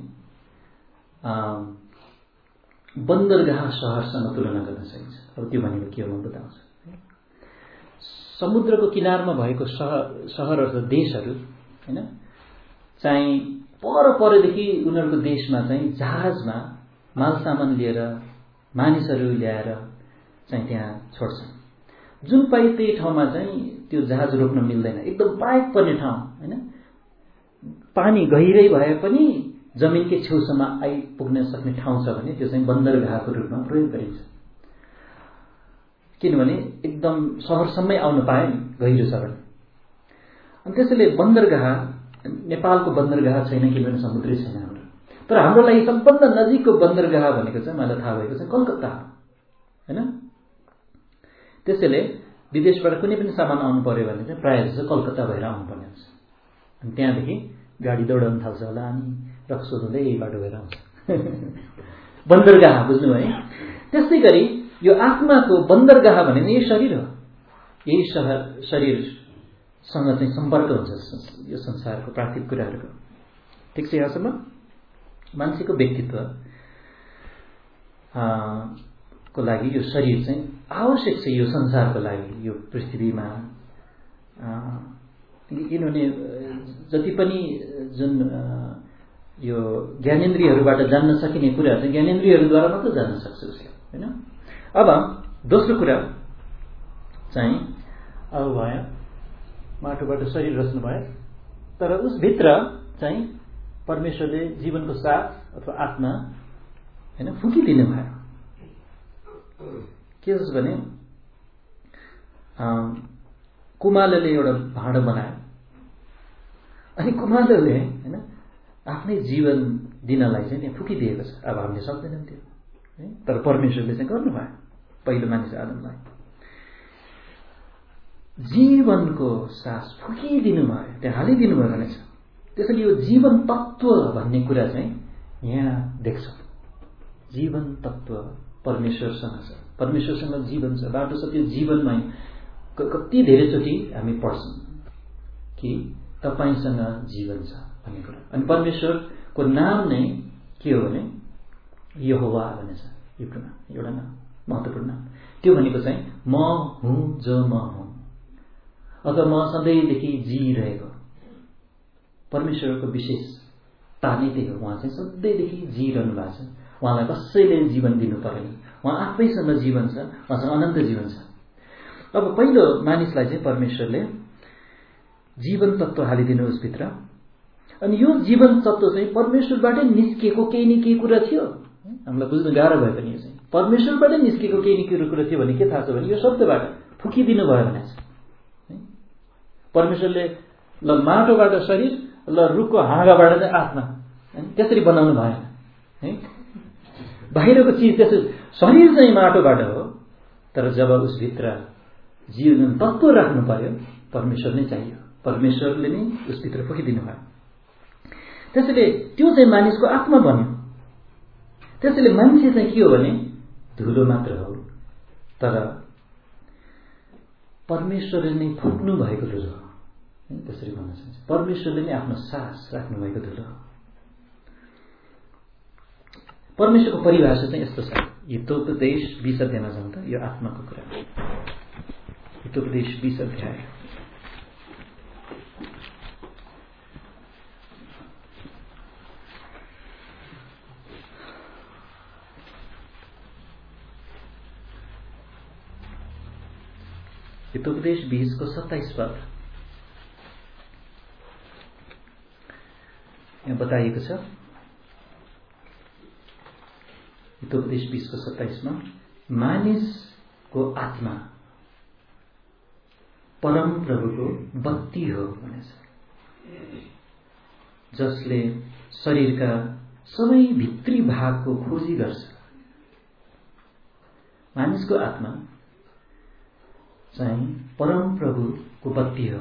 बन्दरगाह शहरसँग तुलना गर्न सकिन्छ। अब त्यो भनेको के हो म बताउँछु। समुद्रको किनारमा भएको शहर शहर अथवा देशहरू हैन चाहिँ पर परदेखि उनीहरूको देशमा चाहिँ जहाजमा माल सामान लिएर मानिसहरू ल्याएर चाहिँ त्यहाँ छोड्छन्। जुन पाइ त्यही ठाउँमा चाहिँ त्यो जहाज रोक्न मिल्दैन, एकदम पाइक पर्ने ठाउँ हैन, पानी गहिरै भए पनि जमिनकै छेउसम्म आइपुग्न सक्ने ठाउँ छ भने त्यो चाहिँ बन्दरगाहको रूपमा प्रयोग गरिन्छ। किनभने एकदम सहरसम्मै आउन पाए नि, गहिरो छ भने। अनि त्यसैले बन्दरगाह, नेपालको बन्दरगाह छैन किनभने समुद्रै छैन हाम्रो, तर हाम्रो लागि सबभन्दा नजिकको बन्दरगाह भनेको चाहिँ मलाई थाहा भएको चाहिँ कलकत्ता हो हैन। त्यसैले विदेशबाट कुनै पनि सामान आउनु पर्यो भने चाहिँ प्रायः जस्तो कलकत्ता भएर आउनुपर्ने हुन्छ। अनि त्यहाँदेखि गाडी दौडाउन थाल्छ होला, अनि रक्सो हुँदै यही बाटो भएर आउँछ बन्दरगाह, बुझ्नु है। त्यस्तै गरी यो आत्माको बन्दरगाह भनेको यही शरीर हो। यही शहर शरीरसँग चाहिँ सम्पर्क हुन्छ यो संसारको प्राकृतिक कुराहरूको। ठिक छ, यहाँसम्म मान्छेको व्यक्तित्व को लागि यो शरीर चाहिँ आवश्यक छ यो संसारको लागि, यो पृथ्वीमा। किनभने जति पनि जुन यो ज्ञानेन्द्रियहरूबाट जान्न सकिने कुराहरू चाहिँ ज्ञानेन्द्रियहरूद्वारा मात्र जान्न सक्छ उसले हैन। अब दोस्रो कुरा चाहिँ अब भयो माटोबाट शरीर रच्नु भयो, तर उसभित्र चाहिँ परमेश्वरले जीवनको साथ अथवा आत्मा हैन फुकिदिनु भयो। के जस्तो भने कुमालेले एउटा भाँडो बनायो, अनि कुमालेले हैन आफ्नै जीवन दिनलाई चाहिँ त्यहाँ फुकिदिएको छ। अब हामीले सक्दैनौँ त्यो है, तर परमेश्वरले चाहिँ गर्नुभयो पहिलो मानिस आदमलाई। जीवनको सास फुकिदिनु भयो, त्यहाँ हालिदिनु भयो भनेछ। त्यसैले यो जीवन तत्त्व भन्ने कुरा चाहिँ यहाँ देख्छौँ। जीवन तत्त्व परमेश्वरसँग छ, परमेश्वरसँग जीवन छ, बाटो छ त्यो जीवनमै। कति धेरैचोटि हामी पढ्छौँ कि तपाईसँग जीवन छ भन्ने कुरा। अनि परमेश्वरको नाम नै के हो भने यहोवा भन्ने छ, हिब्रूमा एउटा नाम, महत्त्वपूर्ण नाम। त्यो भनेको चाहिँ म हुँ जो म हुँ, अथवा म सधैँदेखि जिरहेको। परमेश्वरको विशेषता नै त्यही हो, उहाँ चाहिँ सधैँदेखि जिरहनु भएको छ। उहाँलाई कसैले जीवन दिनु परेन, उहाँ आफैसँग जीवन छ, उहाँसँग अनन्त जीवन छ। अब पहिलो मानिसलाई चाहिँ परमेश्वरले जीवन तत्त्व हालिदिनु उसभित्र। अनि यो जीवन तत्त्व चाहिँ परमेश्वरबाटै निस्केको केही न केही कुरा थियो। हामीलाई बुझ्नु गाह्रो भए पनि यो चाहिँ परमेश्वरबाटै निस्केको केही न केही कुरा थियो भने के थाहा छ भने यो शब्दबाट फुकिदिनु भयो भने छ। परमेश्वरले ल माटोबाट शरीर, ल रुखको हाँगाबाट चाहिँ आत्मा त्यसरी बनाउनु भएन है। बाहिरको चिज त्यसो, शरीर चाहिँ माटोबाट हो, तर जब उसभित्र जीवन तत्त्व राख्नु पर्यो परमेश्वर नै चाहियो, परमेश्वरले नै उसभित्र फुकिदिनु भयो। त्यसैले त्यो चाहिँ मानिसको आत्मा बन्यो। त्यसैले मान्छे चाहिँ के हो भने धुलो मात्र हो, तर परमेश्वरले नै फुक्नु भएको धुलो हो। त्यसरी भन्न सक्छ, परमेश्वरले नै आफ्नो सास राख्नु भएको धुलो हो। परमेश्वरको परिभाषा चाहिँ यस्तो छ। हितोपदेश बीस अध्यायमा जाउँ त, यो आत्माको कुरा। हितोपदेश बीस अध्याय हितोपदेश बीस को सत्ताइस पद। यहाँ बताइएको छ हितोपदेश बीसको सत्ताइसमा, मानिसको आत्मा परम प्रभुको बत्ती हो भनेछ, जसले शरीरका सबै भित्री भागको खोजी गर्छ। मानिसको आत्मा चाहिँ परम प्रभुको बत्ती हो।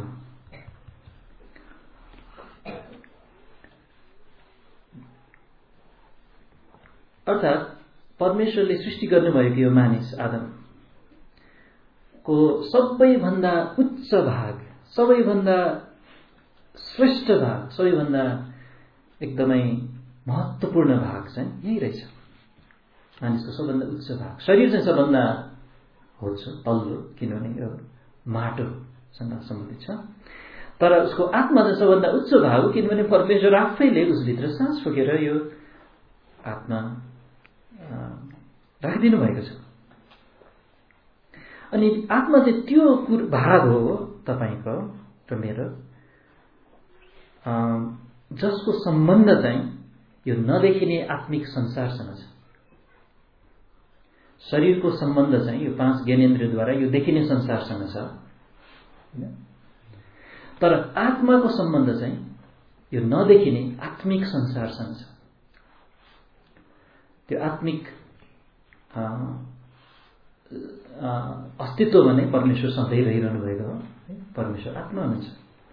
अर्थात् परमेश्वरले सृष्टि गर्नुभएको यो मानिस आदमको सबैभन्दा उच्च भाग, सबैभन्दा श्रेष्ठ भाग, सबैभन्दा एकदमै महत्त्वपूर्ण भाग चाहिँ यही रहेछ। मानिसको सबभन्दा उच्च भाग, शरीर चाहिँ सबभन्दा होच तल्लो, किनभने यो माटोसँग सम्बन्धित छ, तर उसको आत्मा चाहिँ सबभन्दा उच्च भाग हो, किनभने परमेश्वर आफैले उसभित्र सास फुकेर यो आत्मा राखिदिनु भएको छ। अनि आत्मा चाहिँ त्यो भाग हो तपाईको र मेरो, जसको सम्बन्ध चाहिँ यो नदेखिने आत्मिक संसारसँग छ। शरीरको सम्बन्ध चाहिँ यो पाँच ज्ञानेन्द्रियद्वारा यो देखिने संसारसँग छ, तर आत्माको सम्बन्ध चाहिँ यो नदेखिने आत्मिक संसारसँग छ। त्यो आत्मिक अस्तित्व भने परमेश्वर सधैँ रहिरहनु भएको हो। परमेश्वर आत्मा हुनुहुन्छ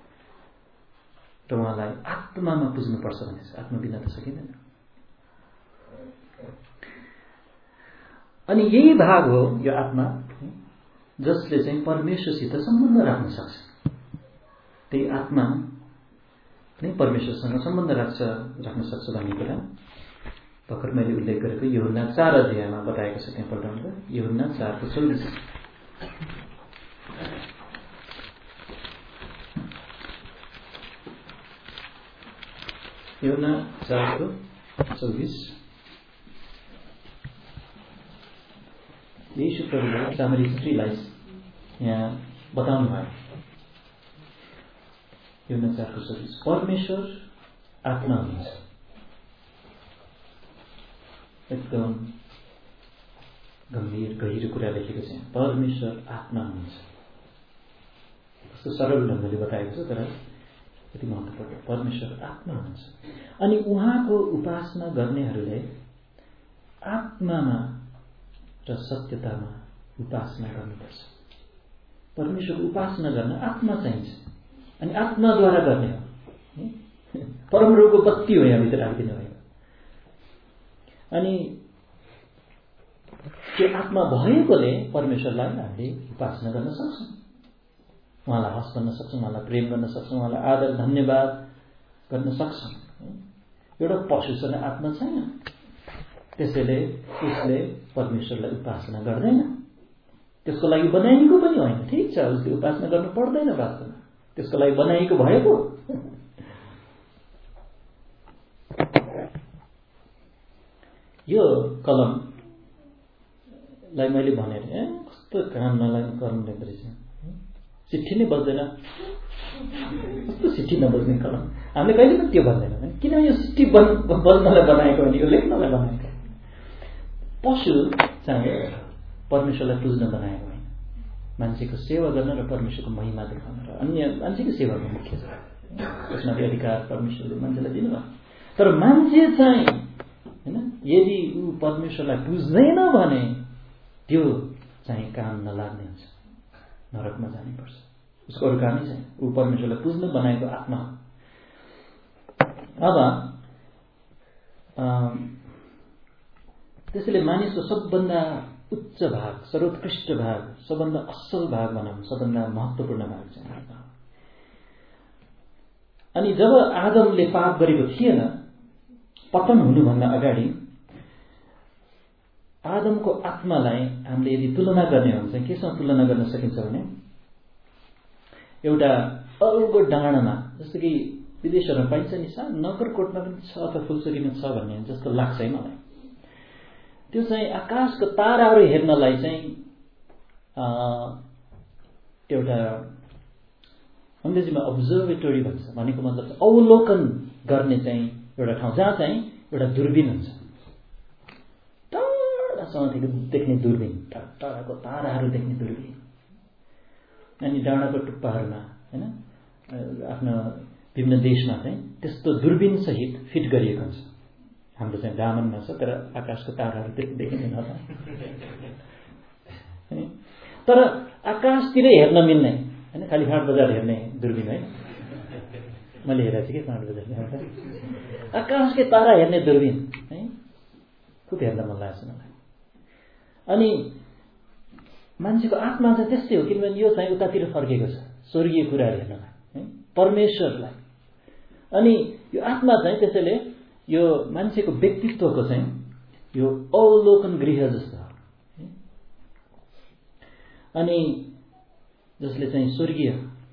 र उहाँलाई आत्मामा पुज्नुपर्छ भनेछ, आत्मा बिना त सकिँदैन। अनि यही भाग हो यो आत्मा जसले चाहिँ परमेश्वरसित सम्बन्ध राख्न सक्छ। त्यही आत्मा नै परमेश्वरसँग सम्बन्ध राख्छ राख्न सक्छ भन्ने कुरा भर्खर मैले उल्लेख गरेको यूहन्ना चार अध्यायमा बताएको छ। त्यहाँ पढ्दा यूहन्ना चारको चौबिस यूहन्ना चारको चौबिस यीशु प्रभुले सामरी स्त्रीलाई यहाँ बताउनु भयो। यूहन्ना चारको चौबिस, परमेश्वर आत्मा हुनुहुन्छ। एकदम गम्भीर गहिरो कुरा लेखेको छ। परमेश्वर आत्मा हुनुहुन्छ। कस्तो सरल ढङ्गले बताएको छ, तर यति महत्त्वपूर्ण। परमेश्वर आत्मा हुनुहुन्छ अनि उहाँको उपासना गर्नेहरूले आत्मामा र सत्यतामा उपासना गर्नुपर्छ। परमेश्वरको उपासना गर्न आत्मा चाहिन्छ अनि आत्माद्वारा गर्ने हो। परमप्रभुको बत्ती हो यहाँ भित्र राखिदिनु भएको। अनि त्यो आत्मा भएकोले परमेश्वरलाई हामीले उपासना गर्न सक्छौँ, उहाँलाई हस गर्न सक्छौँ, उहाँलाई प्रेम गर्न सक्छौँ, उहाँलाई आदर धन्यवाद गर्न सक्छौँ। एउटा पशुसँग आत्मा छैन, त्यसैले उसले परमेश्वरलाई उपासना गर्दैन। त्यसको लागि बनाइएको पनि होइन। ठिक छ, उसले उपासना गर्नु पर्दैन, वास्तवमा त्यसको लागि बनाइएको भएको। यो कलमलाई मैले भनेर ए कस्तो काम नलाग्ने कर्म लेख्दो रहेछ, चिठी नै बज्दैन, कस्तो चिठी नबज्ने कलम। हामीले कहिले पनि त्यो भन्दैनौँ, किन यो चिठी बज्नलाई बनाएको भने यो लेख्नलाई बनाएको। पशु चाहिँ परमेश्वरलाई पुज्न बनाएको होइन, मान्छेको सेवा गर्न र परमेश्वरको महिमा देखाउन र अन्य मान्छेको सेवाको मुख्य छ। त्यसमा अधिकार परमेश्वरले मान्छेलाई दिनुभयो। तर मान्छे चाहिँ हैन, यदि ऊ परमेश्वरलाई बुझ्दैन भने त्यो चाहिँ काम नलाग्ने हुन्छ, नरकमा जानै पर्छ। उसको अरू कामै छैन, ऊ परमेश्वरलाई बुझ्न बनाएको आत्मा हो। अब त्यसैले मानिसको सबभन्दा उच्च भाग, सर्वोत्कृष्ट भाग, सबभन्दा असल भाग भनौँ, सबभन्दा महत्त्वपूर्ण भाग चाहिँ आत्मा हो। अनि जब आदमले पाप गरेको थिएन, पतन हुनुभन्दा अगाडि आदमको आत्मालाई हामीले यदि तुलना गर्ने हो भने केसँग तुलना गर्न सकिन्छ भने एउटा अल्गो डाँडामा, जस्तो कि विदेशहरूमा पाइन्छ नि, सा नगरकोटमा पनि छ अथवा फुलचोरीमा छ भन्ने जस्तो लाग्छ है मलाई। त्यो चाहिँ आकाशको ताराहरू हेर्नलाई चाहिँ एउटा अङ्ग्रेजीमा अब्जर्भेटोरी भन्छ, भनेको मतलब अवलोकन गर्ने चाहिँ एउटा ठाउँ जहाँ चाहिँ एउटा दूरबीन हुन्छ, टाढासम्म देख्ने दूरबीन, टाढाको ताराहरू देख्ने दूरबीन। अनि डाँडाको टुप्पाहरूमा होइन आफ्नो विभिन्न देशमा चाहिँ त्यस्तो दूरबीन सहित फिट गरिएको हुन्छ। हाम्रो चाहिँ दामनमा छ, तर आकाशको ताराहरू देखिँदैन होला। तर आकाशतिर हेर्न मिल्ने होइन, खालि फाँट बजार हेर्ने दूरबीन है, मैले हेरेको थिएँ कि फाँट बजार आकाशकै तारा हेर्ने दूरबीन है, खुब हेर्न मन लाग्छ मलाई। अनि मान्छेको आत्मा चाहिँ त्यस्तै हो, किनभने यो चाहिँ उतातिर फर्केको छ स्वर्गीय कुराहरू हेर्नलाई है, परमेश्वरलाई। अनि यो आत्मा चाहिँ त्यसैले यो मान्छेको व्यक्तित्वको चाहिँ यो अवलोकन गृह जस्तो हो। अनि जसले चाहिँ स्वर्गीय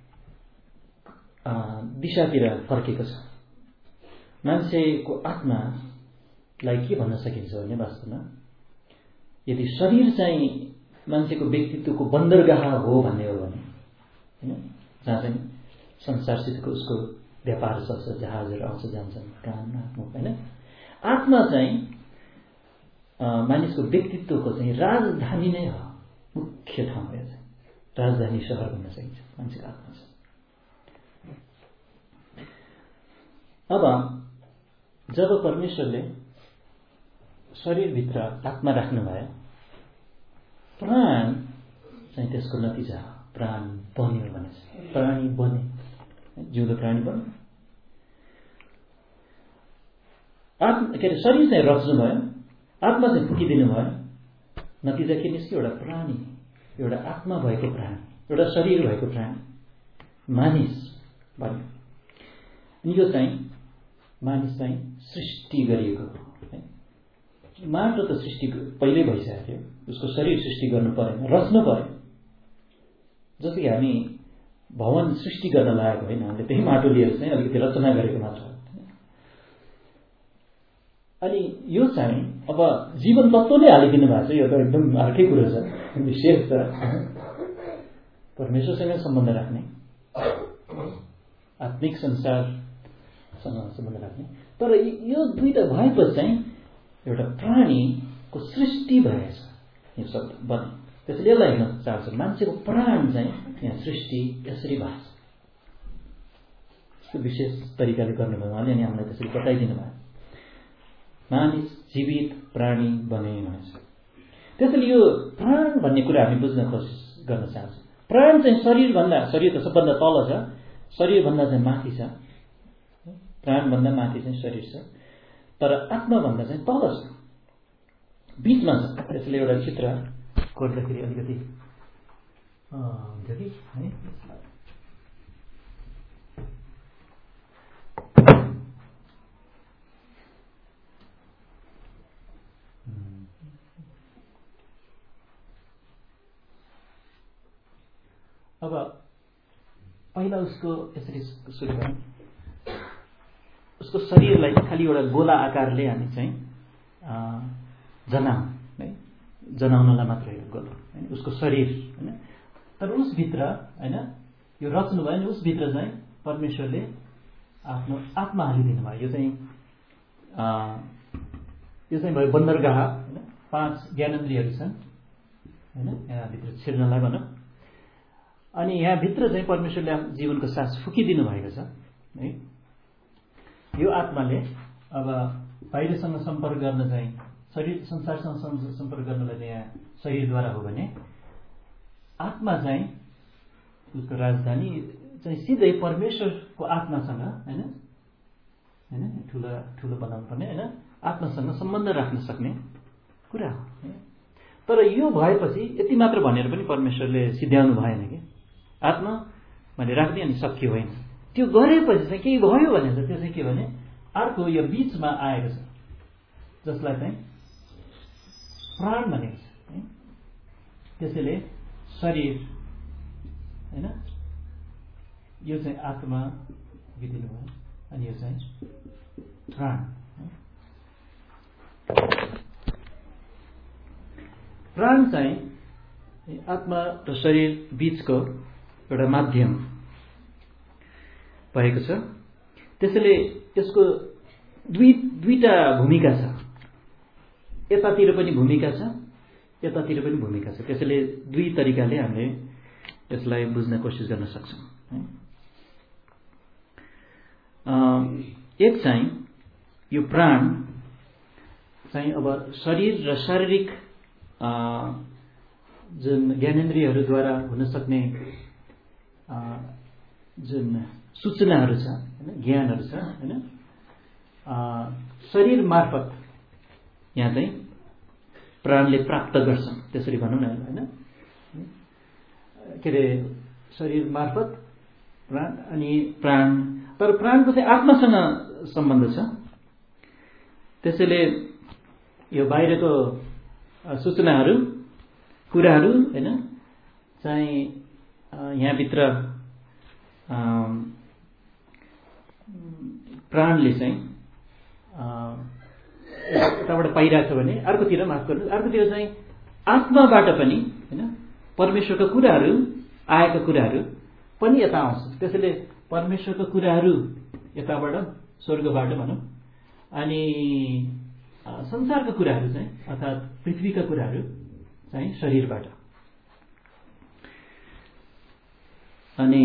दिशातिर फर्केको छ। मान्छेको आत्मालाई के भन्न सकिन्छ भने वास्तवमा यदि शरीर चाहिँ मान्छेको व्यक्तित्वको बन्दरगाह हो भन्ने हो भने होइन, जहाँ चाहिँ संसारसितको उसको व्यापार चल्छ, जहाजहरू आउँछ जान्छन्, काम आफ्नो होइन। आत्मा चाहिँ मानिसको व्यक्तित्वको चाहिँ राजधानी नै हो, मुख्य ठाउँ हो, राजधानी सहर भन्न सकिन्छ मान्छेको आत्मा छ। अब जब परमेश्वरले शरीरभित्र आत्मा राख्नुभयो, प्राण चाहिँ त्यसको नतिजा हो, प्राण बन्यो भने प्राणी बने, जिउँदो प्राणी बन्यो। आत्मा के अरे शरीर चाहिँ रच्नु भयो, आत्मा चाहिँ फुकिदिनु भयो, नतिजा के निस्क्यो? एउटा प्राणी, एउटा आत्मा भएको प्राणी, एउटा शरीर भएको प्राणी, मानिस बन्यो। अनि यो चाहिँ मानिस चाहिँ सृष्टि गरिएको है। माटो त सृष्टि पहिल्यै भइसकेको थियो, उसको शरीर सृष्टि गर्नु परेन, रच्नु पर्यो। जस्तो कि हामी भवन सृष्टि गर्न लागेको होइन, हामीले त्यही माटो लिएर चाहिँ अलिकति रचना गरेको मात्र हो। अनि यो चाहिँ अब जीवन तत्त्व नै हालिदिनु भएको छ, यो त एकदम अर्कै कुरो छ, विशेष त परमेश्वरसँग सम्बन्ध राख्ने, आत्मिक संसारसँग सम्बन्ध राख्ने। तर यो दुईटा भएपछि चाहिँ एउटा प्राणीको सृष्टि भएछ, यो शब्द बने। त्यसैले यसलाई हेर्न चाहन्छ, मान्छेको प्राण चाहिँ यहाँ सृष्टि यसरी भएको छ, विशेष तरिकाले गर्नुभयो उहाँले। अनि हामीलाई त्यसरी बताइदिनु भयो, मानिस जीवित प्राणी बने भनेछ। त्यसैले यो प्राण भन्ने कुरा हामी बुझ्न कोसिस गर्न चाहन्छौँ। प्राण चाहिँ शरीरभन्दा, शरीर त सबभन्दा तल छ, शरीरभन्दा चाहिँ माथि छ, प्राणभन्दा माथि चाहिँ शरीर छ, तर आत्माभन्दा चाहिँ तल छ, बिचमा छ। त्यसले एउटा चित्र कोर्दाखेरि अलिकति हुन्थ्यो कि है। अब पहिला उसको यसरी सुरु गरौँ, उसको शरीरलाई खालि एउटा गोला आकारले हामी चाहिँ जनाउँ है, जनाउनलाई मात्र हो गोलो होइन, उसको शरीर होइन। तर उसभित्र होइन यो रच्नु भयो नि, उसभित्र चाहिँ परमेश्वरले आफ्नो आत्मा हालिदिनु भयो। यो चाहिँ यो चाहिँ भयो बन्दरगाह होइन, पाँच ज्ञानेन्द्रियहरू छन् होइन यहाँभित्र छिर्नलाई भनौँ। अनि यहाँभित्र चाहिँ परमेश्वरले आफ्नो जीवनको सास फुकिदिनु भएको छ है। यो आत्माले अब बाहिरसँग सम्पर्क गर्न चाहिँ, शरीर संसारसँग सम्पर्क गर्नलाई चाहिँ यहाँ शरीरद्वारा हो भने, आत्मा चाहिँ उसको राजधानी चाहिँ सिधै परमेश्वरको आत्मासँग होइन होइन ठुलो ठुलो बनाउनु पर्ने होइन, आत्मासँग सम्बन्ध राख्न सक्ने कुरा हो। तर यो भएपछि यति मात्र भनेर पनि परमेश्वरले सिध्याउनु भएन कि आत्मा मैले राख्ने अनि सक्यो होइन। त्यो गरेपछि चाहिँ केही भयो भने चाहिँ त्यो चाहिँ के भने अर्को यो बिचमा आएको छ, जसलाई चाहिँ प्राण भनेको छ है। त्यसैले शरीर होइन, यो चाहिँ आत्मा बिदिनु भयो, अनि यो चाहिँ प्राण। प्राण चाहिँ आत्मा र शरीर बीचको एउटा माध्यम भएको छ। त्यसैले यसको दुई दुईटा भूमिका छ, यतातिर पनि भूमिका छ, यतातिर पनि भूमिका छ। त्यसैले दुई तरिकाले हामीले यसलाई बुझ्न कोसिस गर्न सक्छौँ। एक चाहिँ यो प्राण चाहिँ अब शरीर र शारीरिक जुन ज्ञानेन्द्रियहरूद्वारा हुन सक्ने जुन सूचनाहरू छ हैन, ज्ञानहरू छ हैन, शरीर मार्फत यहाँ चाहिँ प्राणले प्राप्त गर्छ, त्यसरी भनौँ न हैन। के अरे शरीर मार्फत प्राण, अनि प्राण, तर प्राणको चाहिँ आत्मासँग सम्बन्ध छ। त्यसैले यो बाहिरको सूचनाहरू कुराहरू हैन चाहिँ यहाँभित्र प्राणले चाहिँ यताबाट पाइरहेछ भने अर्कोतिर माफ गर्नु अर्कोतिर चाहिँ आत्माबाट पनि हैन परमेश्वरका कुराहरू आएका कुराहरू पनि यता आउँछ। त्यसैले परमेश्वरका कुराहरू यताबाट स्वर्गबाट भनौँ, अनि संसारका कुराहरू चाहिँ अर्थात् पृथ्वीका कुराहरू चाहिँ शरीरबाट। अनि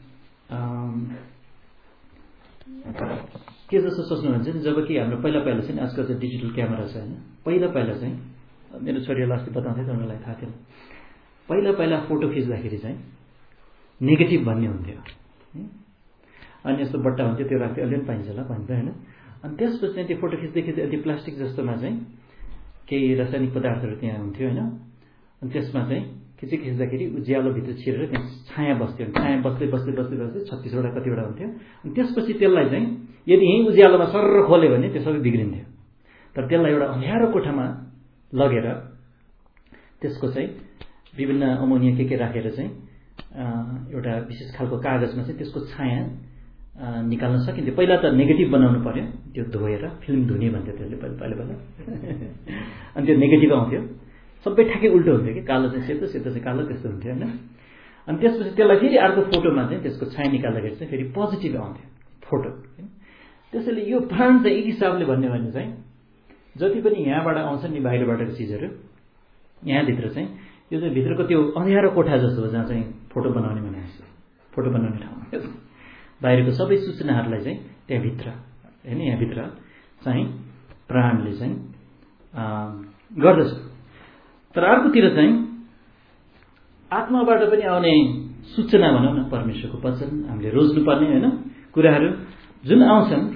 के जस्तो सोच्नुहुन्छ नि, जब कि हाम्रो पहिला पहिला चाहिँ आजकल चाहिँ डिजिटल क्यामेरा छ हैन, पहिला पहिला चाहिँ मेरो छोरीलाई अस्ति बताउँथेँ तर मलाई थाहा थिएन, पहिला पहिला फोटो खिच्दाखेरि चाहिँ नेगेटिभ भन्ने हुन्थ्यो, अनि यस्तो बट्टा हुन्थ्यो, त्यो राख्थ्यो, अलि पनि पाइन्छ होला भन्छ होइन। अनि त्यसपछि चाहिँ त्यो फोटो खिच्दै खिच्दै त्यो प्लास्टिक जस्तोमा चाहिँ केही रासायनिक पदार्थहरू त्यहाँ हुन्थ्यो होइन। अनि त्यसमा चाहिँ खिची खिच्दाखेरि उज्यालोभित्र छिरेर त्यहाँ छाया बस्थ्यो, छाया बस्दै बस्दै बस्दै बस्दै छत्तिसवटा कतिवटा हुन्थ्यो। अनि त्यसपछि त्यसलाई चाहिँ यदि यहीँ उज्यालोमा सर्र खोल्यो भने त्यो सबै बिग्रिन्थ्यो। तर त्यसलाई एउटा अँध्यारो कोठामा लगेर त्यसको चाहिँ विभिन्न अमोनिया के के राखेर चाहिँ एउटा विशेष खालको कागजमा चाहिँ त्यसको छाया निकाल्न सकिन्थ्यो। पहिला त नेगेटिभ बनाउनु पर्यो, त्यो धोएर फिल्म धुने भन्थ्यो त्यसले पहिला पहिला पहिला अनि त्यो नेगेटिभ आउँथ्यो, सबै ठ्याक्कै उल्टो हुन्थ्यो कि कालो चाहिँ सेतो सेतो चाहिँ कालो त्यस्तो हुन्थ्यो होइन। अनि त्यसपछि त्यसलाई फेरि अर्को फोटोमा चाहिँ त्यसको छाया निकाल्दाखेरि चाहिँ फेरि पोजिटिभ आउँथ्यो फोटो। त्यसैले यो प्राण चाहिँ एक हिसाबले भन्यो भने चाहिँ जति पनि यहाँबाट आउँछ नि बाहिरबाटको चिजहरू यहाँभित्र चाहिँ यो चाहिँ भित्रको त्यो अँध्यारो कोठा जस्तो हो जहाँ चाहिँ फोटो बनाउने भने फोटो बनाउने ठाउँ, बाहिरको सबै सूचनाहरूलाई चाहिँ त्यहाँभित्र होइन यहाँभित्र चाहिँ प्राणले चाहिँ गर्दछ। तर अर्कोतिर चाहिँ आत्माबाट पनि आउने सूचना भनौँ न, परमेश्वरको वचन हामीले रोज्नुपर्ने होइन कुराहरू जुन आउँछन्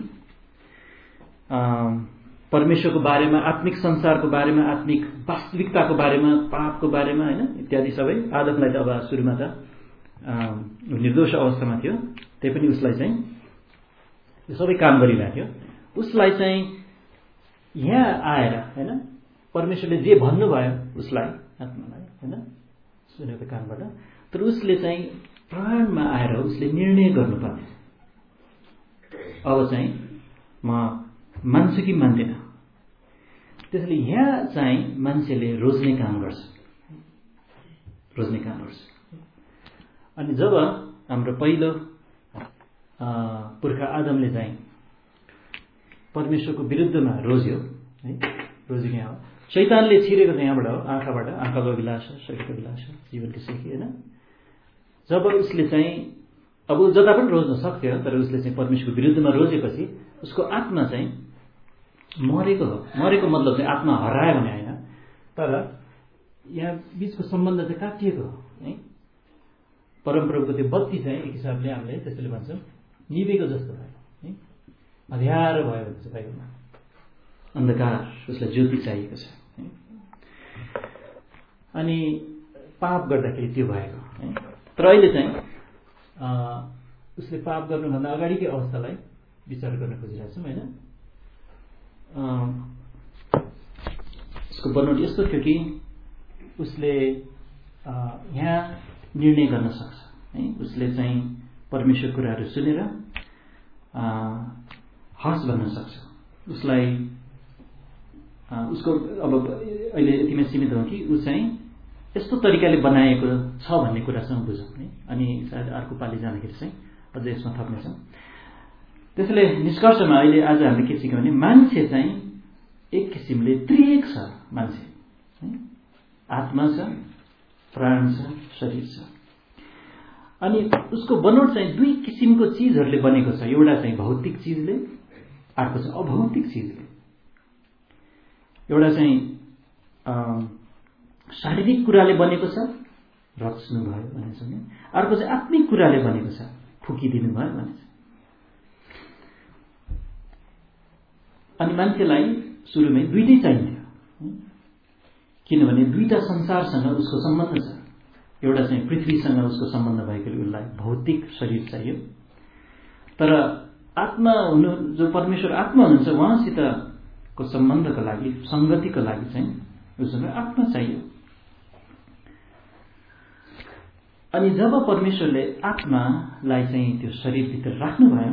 परमेश्वरको बारेमा, आत्मिक संसारको बारेमा, आत्मिक वास्तविकताको बारेमा, पापको बारेमा होइन इत्यादि सबै। आदमलाई त अब सुरुमा त निर्दोष अवस्थामा थियो, त्यही पनि उसलाई चाहिँ यो सबै काम गरिरहेको थियो। उसलाई चाहिँ यहाँ आएर होइन परमेश्वरले जे भन्नुभयो उसलाई आत्मालाई होइन सुनेको कामबाट, तर उसले चाहिँ प्राणमा आएर उसले निर्णय गर्नुपर्ने, अब चाहिँ म मान्छु कि मान्दैन। त्यसैले यहाँ चाहिँ मान्छेले रोज्ने काम गर्छ, रोज्ने काम गर्छ। अनि जब हाम्रो पहिलो पुर्खा आदमले चाहिँ परमेश्वरको विरुद्धमा रोज्यो है, रोज्यो यहाँ हो शैतानले छिरेको चाहिँ यहाँबाट हो, आँखाबाट, आँखाको अभिलाष, शरीरको अभिलाष, जीवनको सिकी होइन। जब उसले चाहिँ अब जता पनि रोज्न सक्थ्यो, तर उसले चाहिँ परमेश्वरको विरुद्धमा रोजेपछि उसको आत्मा चाहिँ मरेको हो। मरेको मतलब चाहिँ आत्मा हरायो भने होइन, तर यहाँ बिचको सम्बन्ध चाहिँ काटिएको हो है। परमप्रभुको त्यो बत्ती चाहिँ एक हिसाबले हामीले त्यसैले भन्छौँ निभेको जस्तो भयो है, अँध्यारो भयो भने चाहिँ बाहिरमा अन्धकार, उसलाई ज्योति चाहिएको छ है। अनि पाप गर्दाखेरि त्यो भएको है। तर अहिले चाहिँ उसले पाप गर्नुभन्दा अगाडिकै अवस्थालाई विचार गर्न खोजिरहेको छौँ होइन। उसको बनोट यस्तो थियो कि उसले यहाँ निर्णय गर्न सक्छ है। उसले चाहिँ परमेश्वर कुराहरू सुनेर हर्ष भन्न सक्छ। उसलाई उसको अब अहिले यतिमै सीमित हो कि ऊ चाहिँ यस्तो तरिकाले बनाएको छ भन्ने कुरासँग बुझौँ है। अनि सायद अर्को पालि जाँदाखेरि चाहिँ अझै यसमा थप्नेछौँ। त्यसैले निष्कर्षमा अहिले आज हामीले के सिक्यौँ भने मान्छे चाहिँ एक किसिमले त्रिएक छ। मान्छे आत्मा छ, प्राण छ, शरीर छ। अनि उसको बनोट चाहिँ दुई किसिमको चिजहरूले बनेको छ। एउटा चाहिँ भौतिक चिजले, अर्को चाहिँ अभौतिक चिजले। एउटा चाहिँ शारीरिक कुराले बनेको छ, रच्नु भयो भने छ भने, अर्को चाहिँ आत्मिक कुराले बनेको छ, फुकिदिनु भयो भने छ। अनि मान्छेलाई सुरुमै दुईटै चाहिन्थ्यो, किनभने दुईटा संसारसँग उसको सम्बन्ध छ। एउटा चाहिँ पृथ्वीसँग उसको सम्बन्ध भएकोले उसलाई भौतिक शरीर चाहियो, तर आत्मा हुनु जो परमेश्वर आत्मा हुनुहुन्छ उहाँसितको सम्बन्धको लागि, संगतिको लागि चाहिँ उससँग आत्मा चाहियो। अनि जब परमेश्वरले आत्मालाई चाहिँ त्यो शरीरभित्र राख्नुभयो,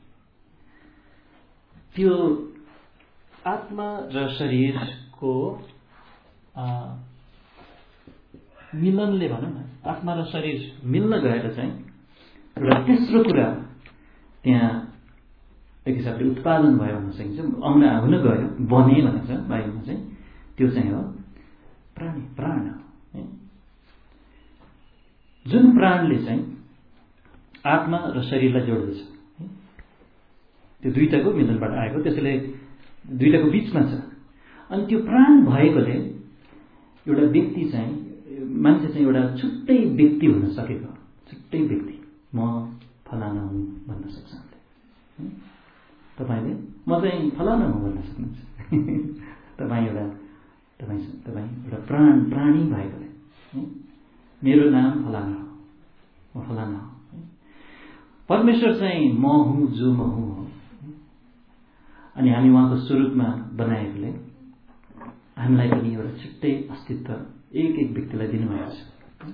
त्यो आत्मा र शरीरको मिलनले भनौँ न, आत्मा र शरीर मिल्न गएर चाहिँ एउटा तेस्रो कुरा त्यहाँ एक हिसाबले उत्पादन भयो भन्न सकिन्छ, आउन हुन गयो, बने भन्छ बाइबलमा चाहिँ। त्यो चाहिँ हो प्राणी, प्राण हो। जुन प्राणले चाहिँ आत्मा र शरीरलाई जोड्दछ, त्यो दुईटाको मिलनबाट आएको, त्यसैले दुईटाको बिचमा छ। अनि त्यो प्राण भएकोले एउटा व्यक्ति चाहिँ, मान्छे चाहिँ एउटा छुट्टै व्यक्ति हुन सकेको, छुट्टै व्यक्ति। म फलाना हुँ भन्न सक्छ तपाईँले, म चाहिँ फलाना हुँ भन्न सक्नुहुन्छ। तपाईँ एउटा तपाईँ तपाईँ एउटा प्राण प्राणी भएकोले मेरो नाम फलाना हो, म फलाना हो। परमेश्वर चाहिँ म हुँ जो म हुँ हो। अनि हामी उहाँको स्वरूपमा बनाएकोले हामीलाई पनि एउटा छुट्टै अस्तित्व एक एक व्यक्तिलाई दिनुभएको छ।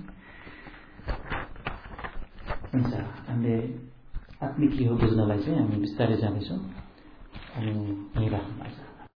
हुन्छ, हामीले आत्मिक के हो बुझ्नलाई चाहिँ हामी बिस्तारै जाँदैछौँ। अनि यहीँ राख्नुपर्छ।